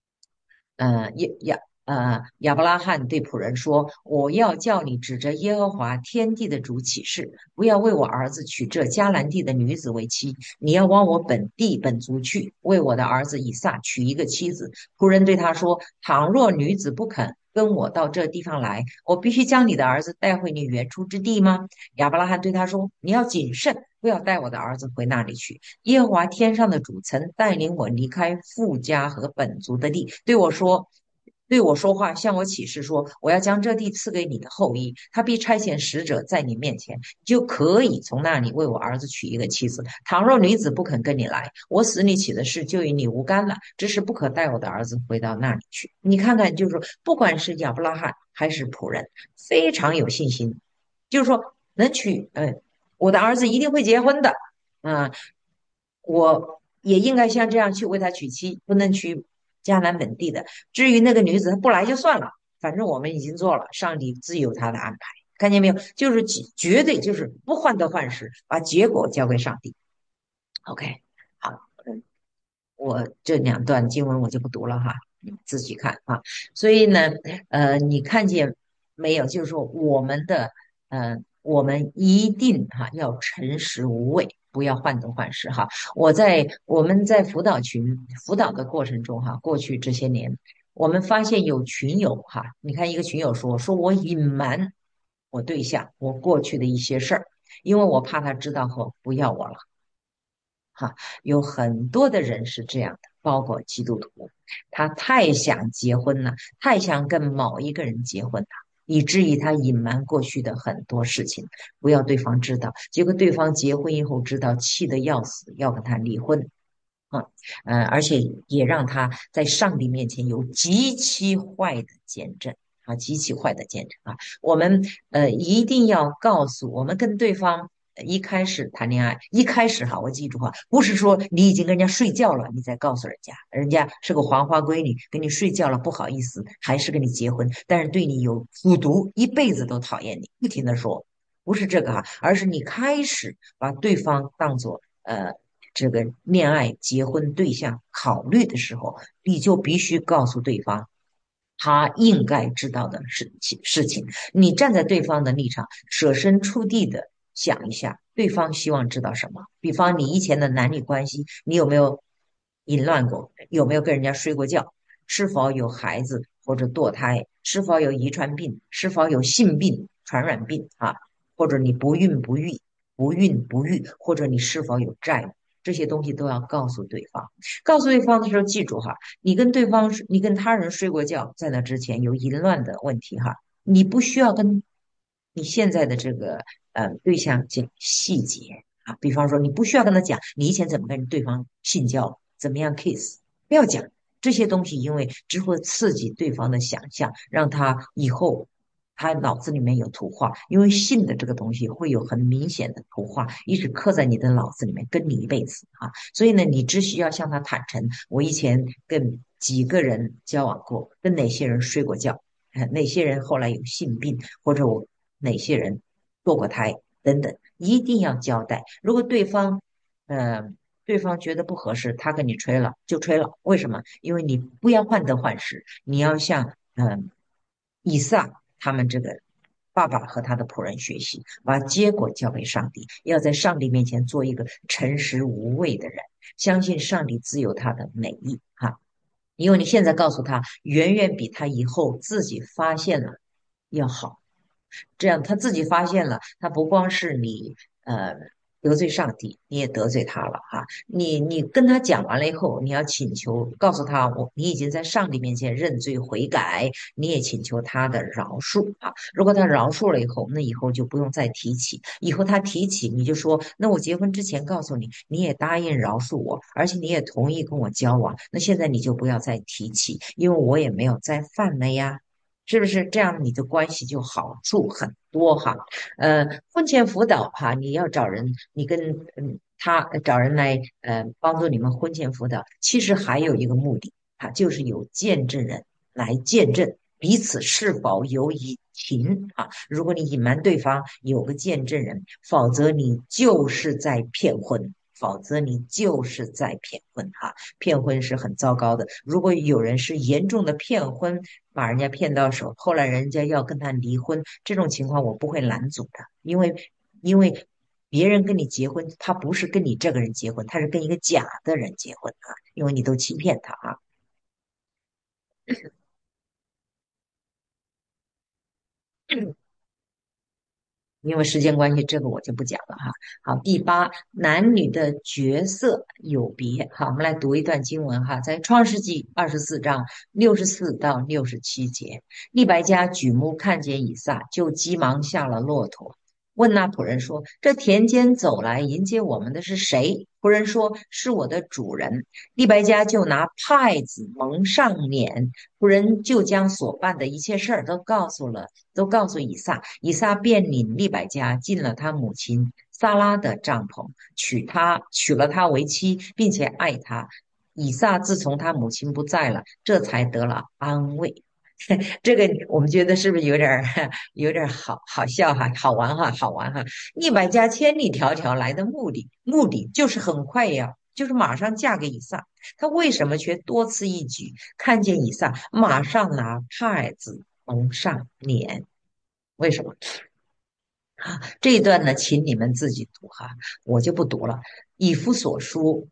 亚伯拉罕对仆人说：“我要叫你指着耶和华天地的主起誓，不要为我儿子娶这迦南地的女子为妻。你要往我本地本族去，为我的儿子以撒娶一个妻子。”仆人对他说：“倘若女子不肯跟我到这地方来，我必须将你的儿子带回你原出之地吗？”亚伯拉罕对他说：“你要谨慎，不要带我的儿子回那里去。耶和华天上的主曾带领我离开父家和本族的地，对我说话，向我起誓说，我要将这地赐给你的后裔，他必差遣使者在你面前，你就可以从那里为我儿子娶一个妻子。倘若女子不肯跟你来，我死你起的誓就与你无干了，只是不可带我的儿子回到那里去。”你看看，就是说，不管是亚伯拉罕还是仆人，非常有信心，就是说能娶，我的儿子一定会结婚的，啊、我也应该像这样去为他娶妻，不能娶迦南本地的。至于那个女子，她不来就算了，反正我们已经做了，上帝自有他的安排。看见没有？就是绝对就是不患得患失，把结果交给上帝。OK，好，我这2段经文我就不读了哈，你自己看啊。所以呢，你看见没有？就是说我们一定哈要诚实无畏，不要患得患失哈。我们在辅导的过程中哈，过去这些年，我们发现有群友哈，你看一个群友说我隐瞒我对象我过去的一些事儿，因为我怕他知道后不要我了。哈，有很多的人是这样的，包括基督徒，他太想结婚了，太想跟某一个人结婚了，以至于他隐瞒过去的很多事情，不要对方知道。结果对方结婚以后知道，气得要死，要跟他离婚。啊，而且也让他在上帝面前有极其坏的见证啊，极其坏的见证啊。我们一定要告诉我们跟对方一开始谈恋爱，一开始哈，我记住哈，不是说你已经跟人家睡觉了，你再告诉人家，人家是个黄花闺女，跟你睡觉了不好意思，还是跟你结婚，但是对你有苦毒，一辈子都讨厌你，不停的说，不是这个哈，而是你开始把对方当做这个恋爱结婚对象考虑的时候，你就必须告诉对方他应该知道的事情。你站在对方的立场，设身处地的想一下，对方希望知道什么。比方你以前的男女关系，你有没有淫乱过？有没有跟人家睡过觉？是否有孩子或者堕胎？是否有遗传病？是否有性病、传染病啊？或者你不孕不育，或者你是否有债务？这些东西都要告诉对方。告诉对方的时候，记住哈，你跟他人睡过觉，在那之前有淫乱的问题哈，你不需要跟你现在的这个对象讲细节啊，比方说你不需要跟他讲你以前怎么跟对方性交，怎么样 kiss，不要讲这些东西，因为只会刺激对方的想象，让他以后他脑子里面有图画，因为性的这个东西会有很明显的图画，一直刻在你的脑子里面，跟你一辈子啊。所以呢，你只需要向他坦诚，我以前跟几个人交往过，跟哪些人睡过觉，哪些人后来有性病，或者我哪些人堕过胎等等，一定要交代。如果呃，对方觉得不合适，他跟你吹了就吹了，为什么？因为你不要患得患失，你要像以撒他们这个爸爸和他的仆人学习，把结果交给上帝，要在上帝面前做一个诚实无畏的人，相信上帝自有他的美意哈。因为你现在告诉他，远远比他以后自己发现了要好。这样他自己发现了，他不光是你得罪上帝，你也得罪他了哈。你跟他讲完了以后，你要请求告诉他，你已经在上帝面前认罪悔改，你也请求他的饶恕啊。如果他饶恕了以后，那以后就不用再提起。以后他提起，你就说，那我结婚之前告诉你，你也答应饶恕我，而且你也同意跟我交往，那现在你就不要再提起，因为我也没有再犯了呀。是不是这样？你的关系就好处很多哈。婚前辅导哈，你要找人，你跟他找人来帮助你们婚前辅导，其实还有一个目的啊，就是有见证人来见证彼此是否有隐情啊。如果你隐瞒对方，有个见证人，否则你就是在骗婚。否则你就是在骗婚哈，骗婚是很糟糕的。如果有人是严重的骗婚，把人家骗到手，后来人家要跟他离婚，这种情况我不会拦阻的，因为别人跟你结婚，他不是跟你这个人结婚，他是跟一个假的人结婚啊，因为你都欺骗他啊。因为时间关系，这个我就不讲了哈。好，第八，男女的角色有别。好，我们来读一段经文哈，在创世纪24章64到67节，利百加举目看见以撒，就急忙下了骆驼，问那仆人说：“这田间走来迎接我们的是谁？”仆人说：“是我的主人。”利百加就拿帕子蒙上脸，仆人就将所办的一切事儿都告诉以撒。以撒便领利百加进了他母亲撒拉的帐篷，娶了她为妻，并且爱她。以撒自从他母亲不在了，这才得了安慰。这个我们觉得是不是有点好笑哈，好玩哈，好玩哈？利百加千里迢迢来的目的就是很快呀，就是马上嫁给以撒。他为什么却多此一举？看见以撒，马上拿帕子蒙上脸，为什么？这一段呢，请你们自己读哈，我就不读了。以弗所书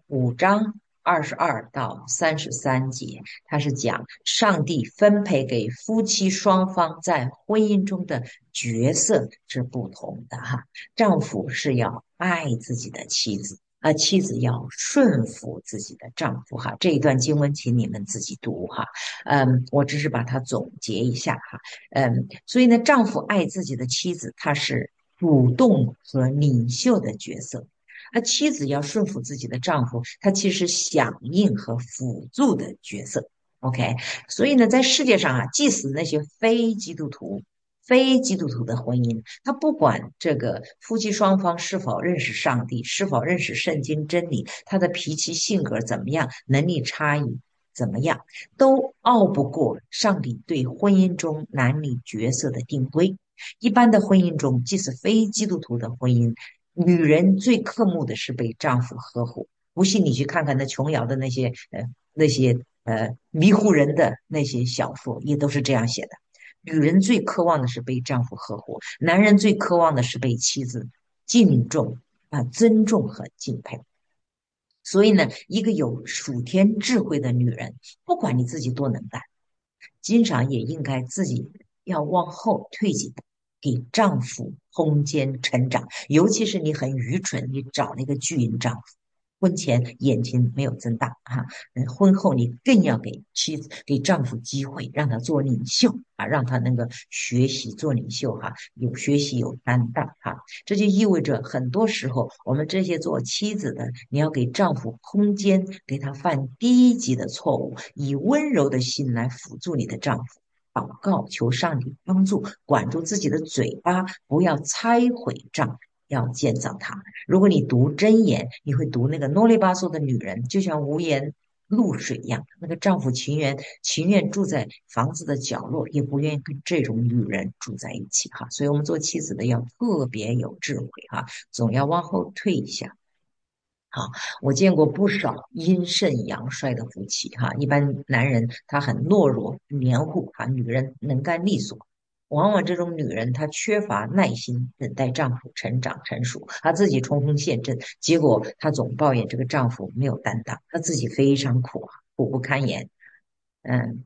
5章22到33节，它是讲上帝分配给夫妻双方在婚姻中的角色是不同的哈。丈夫是要爱自己的妻子，妻子要顺服自己的丈夫哈。这一段经文，请你们自己读哈。我只是把它总结一下哈。所以呢，丈夫爱自己的妻子，他是主动和领袖的角色，而妻子要顺服自己的丈夫，他其实响应和辅助的角色。OK，所以呢，在世界上啊，即使那些非基督徒的婚姻，他不管这个夫妻双方是否认识上帝，是否认识圣经真理，他的脾气性格怎么样，能力差异怎么样，都拗不过上帝对婚姻中男女角色的定规。一般的婚姻中，即使非基督徒的婚姻，女人最渴慕的是被丈夫呵护。不信你去看看那琼瑶的那些迷糊人的那些小说，也都是这样写的。女人最渴望的是被丈夫呵护，男人最渴望的是被妻子敬重尊重和敬佩。所以呢，一个有属天智慧的女人，不管你自己多能干，经常也应该自己要往后退几步，给丈夫空间成长。尤其是你很愚蠢，你找了一个巨婴丈夫，婚前眼睛没有睁大哈，婚后你更要给妻子、给丈夫机会，让他做领袖啊，让他能够学习做领袖哈，有学习有担当哈。这就意味着很多时候，我们这些做妻子的，你要给丈夫空间，给他犯低级的错误，以温柔的心来辅助你的丈夫。祷告，求上帝帮助，管住自己的嘴巴，不要拆毁丈夫，要建造他。如果你读箴言，你会读那个啰里吧嗦的女人，就像无言露水一样。那个丈夫情愿住在房子的角落，也不愿意跟这种女人住在一起哈。所以，我们做妻子的要特别有智慧哈，总要往后退一下。好，我见过不少阴盛阳衰的夫妻哈。一般男人他很懦弱黏糊哈，女人能干利索。往往这种女人她缺乏耐心，等待丈夫成长成熟，她自己冲锋陷阵，结果她总抱怨这个丈夫没有担当，她自己非常苦啊，苦不堪言。嗯，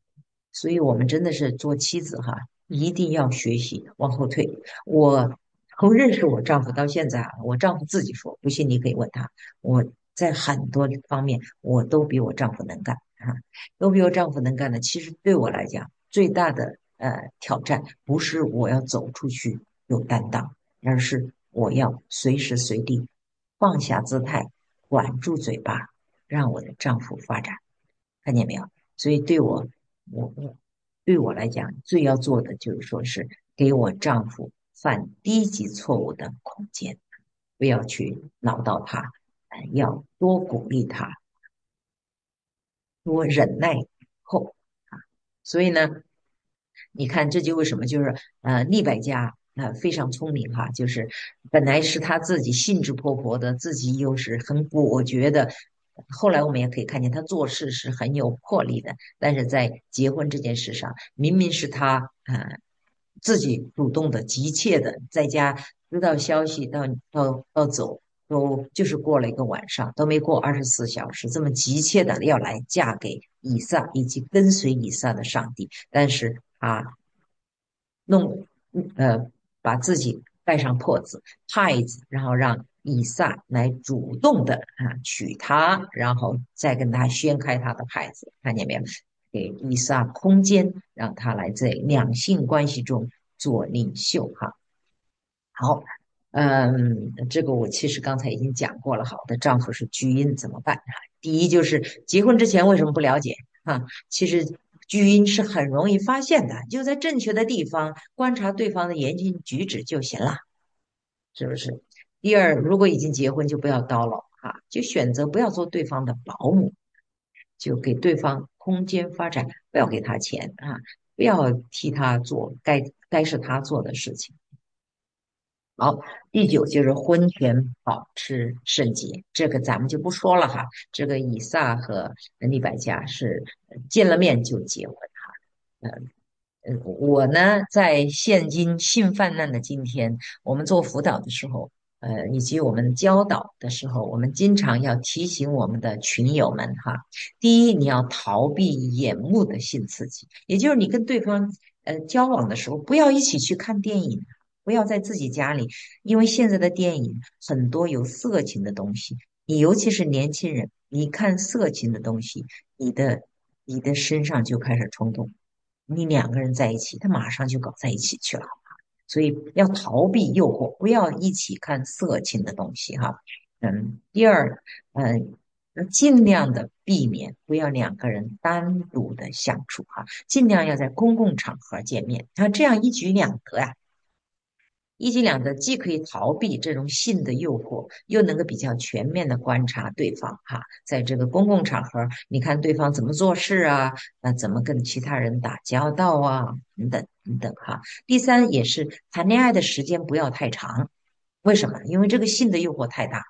所以我们真的是做妻子哈，一定要学习往后退。我从认识我丈夫到现在啊，我丈夫自己说，不信你可以问他，我在很多方面我都比我丈夫能干啊，都比我丈夫能干的。其实对我来讲，最大的挑战不是我要走出去有担当，而是我要随时随地放下姿态，管住嘴巴，让我的丈夫发展。看见没有？所以对我来讲，最要做的就是说是给我丈夫犯低级错误的空间，不要去唠叨他，要多鼓励他，多忍耐以后啊。所以呢，你看，这就为什么就是利百加非常聪明哈，就是本来是他自己兴致勃勃的，自己又是很果决的，后来我们也可以看见他做事是很有魄力的，但是在结婚这件事上，明明是他自己主动的、急切的，在家知道消息到走。都就是过了一个晚上，都没过24小时，这么急切的要来嫁给以撒以及跟随以撒的上帝，但是弄把自己带上破子太子，然后让以撒来主动的娶她，然后再跟他宣开他的牌子，看见没有？给以撒空间，让他来在两性关系中做领袖哈。好，这个我其实刚才已经讲过了。好的，丈夫是巨婴怎么办啊？第一就是结婚之前为什么不了解啊？其实巨婴是很容易发现的，就在正确的地方观察对方的言行举止就行了，是不是？第二，如果已经结婚，就不要叨唠啊，就选择不要做对方的保姆，就给对方空间发展，不要给他钱啊，不要替他做该是他做的事情。好，第九就是婚前保持圣洁，这个咱们就不说了哈。这个以撒和利百加是见了面就结婚哈。我呢，在现今性泛滥的今天，我们做辅导的时候，以及我们教导的时候，我们经常要提醒我们的群友们哈，第一，你要逃避眼目的性刺激，也就是你跟对方交往的时候，不要一起去看电影，不要在自己家里，因为现在的电影很多有色情的东西，你尤其是年轻人，你看色情的东西，你的身上就开始冲动。你两个人在一起，他马上就搞在一起去了，所以要逃避诱惑，不要一起看色情的东西哈。第二，尽量的避免不要两个人单独的相处哈，尽量要在公共场合见面，啊，这样一举两得呀。一举两得，既可以逃避这种性的诱惑，又能够比较全面的观察对方哈。在这个公共场合，你看对方怎么做事啊，怎么跟其他人打交道啊，等等等等哈。第三，也是谈恋爱的时间不要太长，为什么？因为这个性的诱惑太大。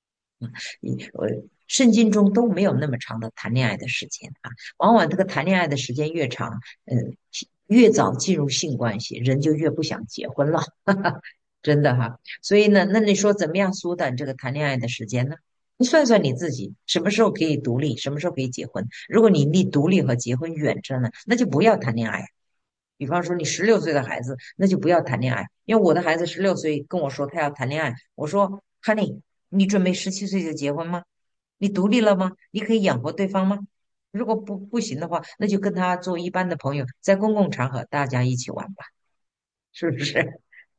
圣经中都没有那么长的谈恋爱的时间啊，往往这个谈恋爱的时间越长，越早进入性关系，人就越不想结婚了，真的哈。所以呢，那你说怎么样缩短这个谈恋爱的时间呢？你算算你自己什么时候可以独立，什么时候可以结婚。如果你离独立和结婚远着呢，那就不要谈恋爱。比方说你16岁的孩子，那就不要谈恋爱。因为我的孩子16岁跟我说他要谈恋爱，我说 Honey，你准备17岁就结婚吗？你独立了吗？你可以养活对方吗？如果不行的话，那就跟他做一般的朋友，在公共场合大家一起玩吧，是不是？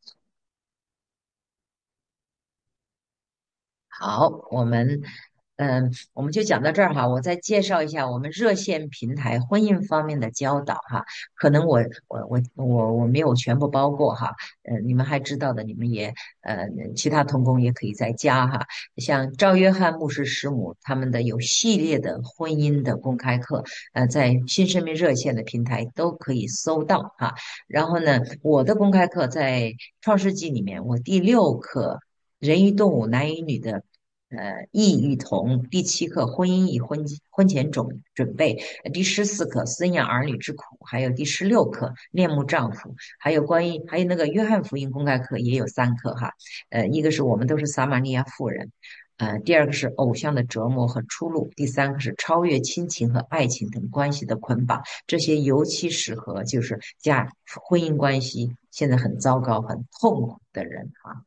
好，我们就讲到这儿哈。我再介绍一下我们热线平台婚姻方面的教导哈。可能我没有全部包括哈。你们还知道的，你们也其他同工也可以再加哈。像赵约翰牧师师母他们的有系列的婚姻的公开课，在新生命热线的平台都可以搜到哈。然后呢，我的公开课在创世纪里面，我第6课。人与动物、男与女的异与同，第7课婚姻与婚前准备，第14课生养儿女之苦，还有第16课恋慕丈夫，还有那个约翰福音公开课也有3课哈，一个是我们都是撒玛利亚妇人。第二个是偶像的折磨和出路，第三个是超越亲情和爱情等关系的捆绑，这些尤其适合就是婚姻关系现在很糟糕、很痛苦的人啊。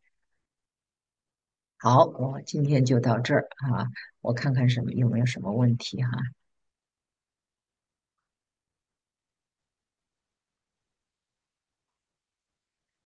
好，我今天就到这儿啊，我看看有没有什么问题哈。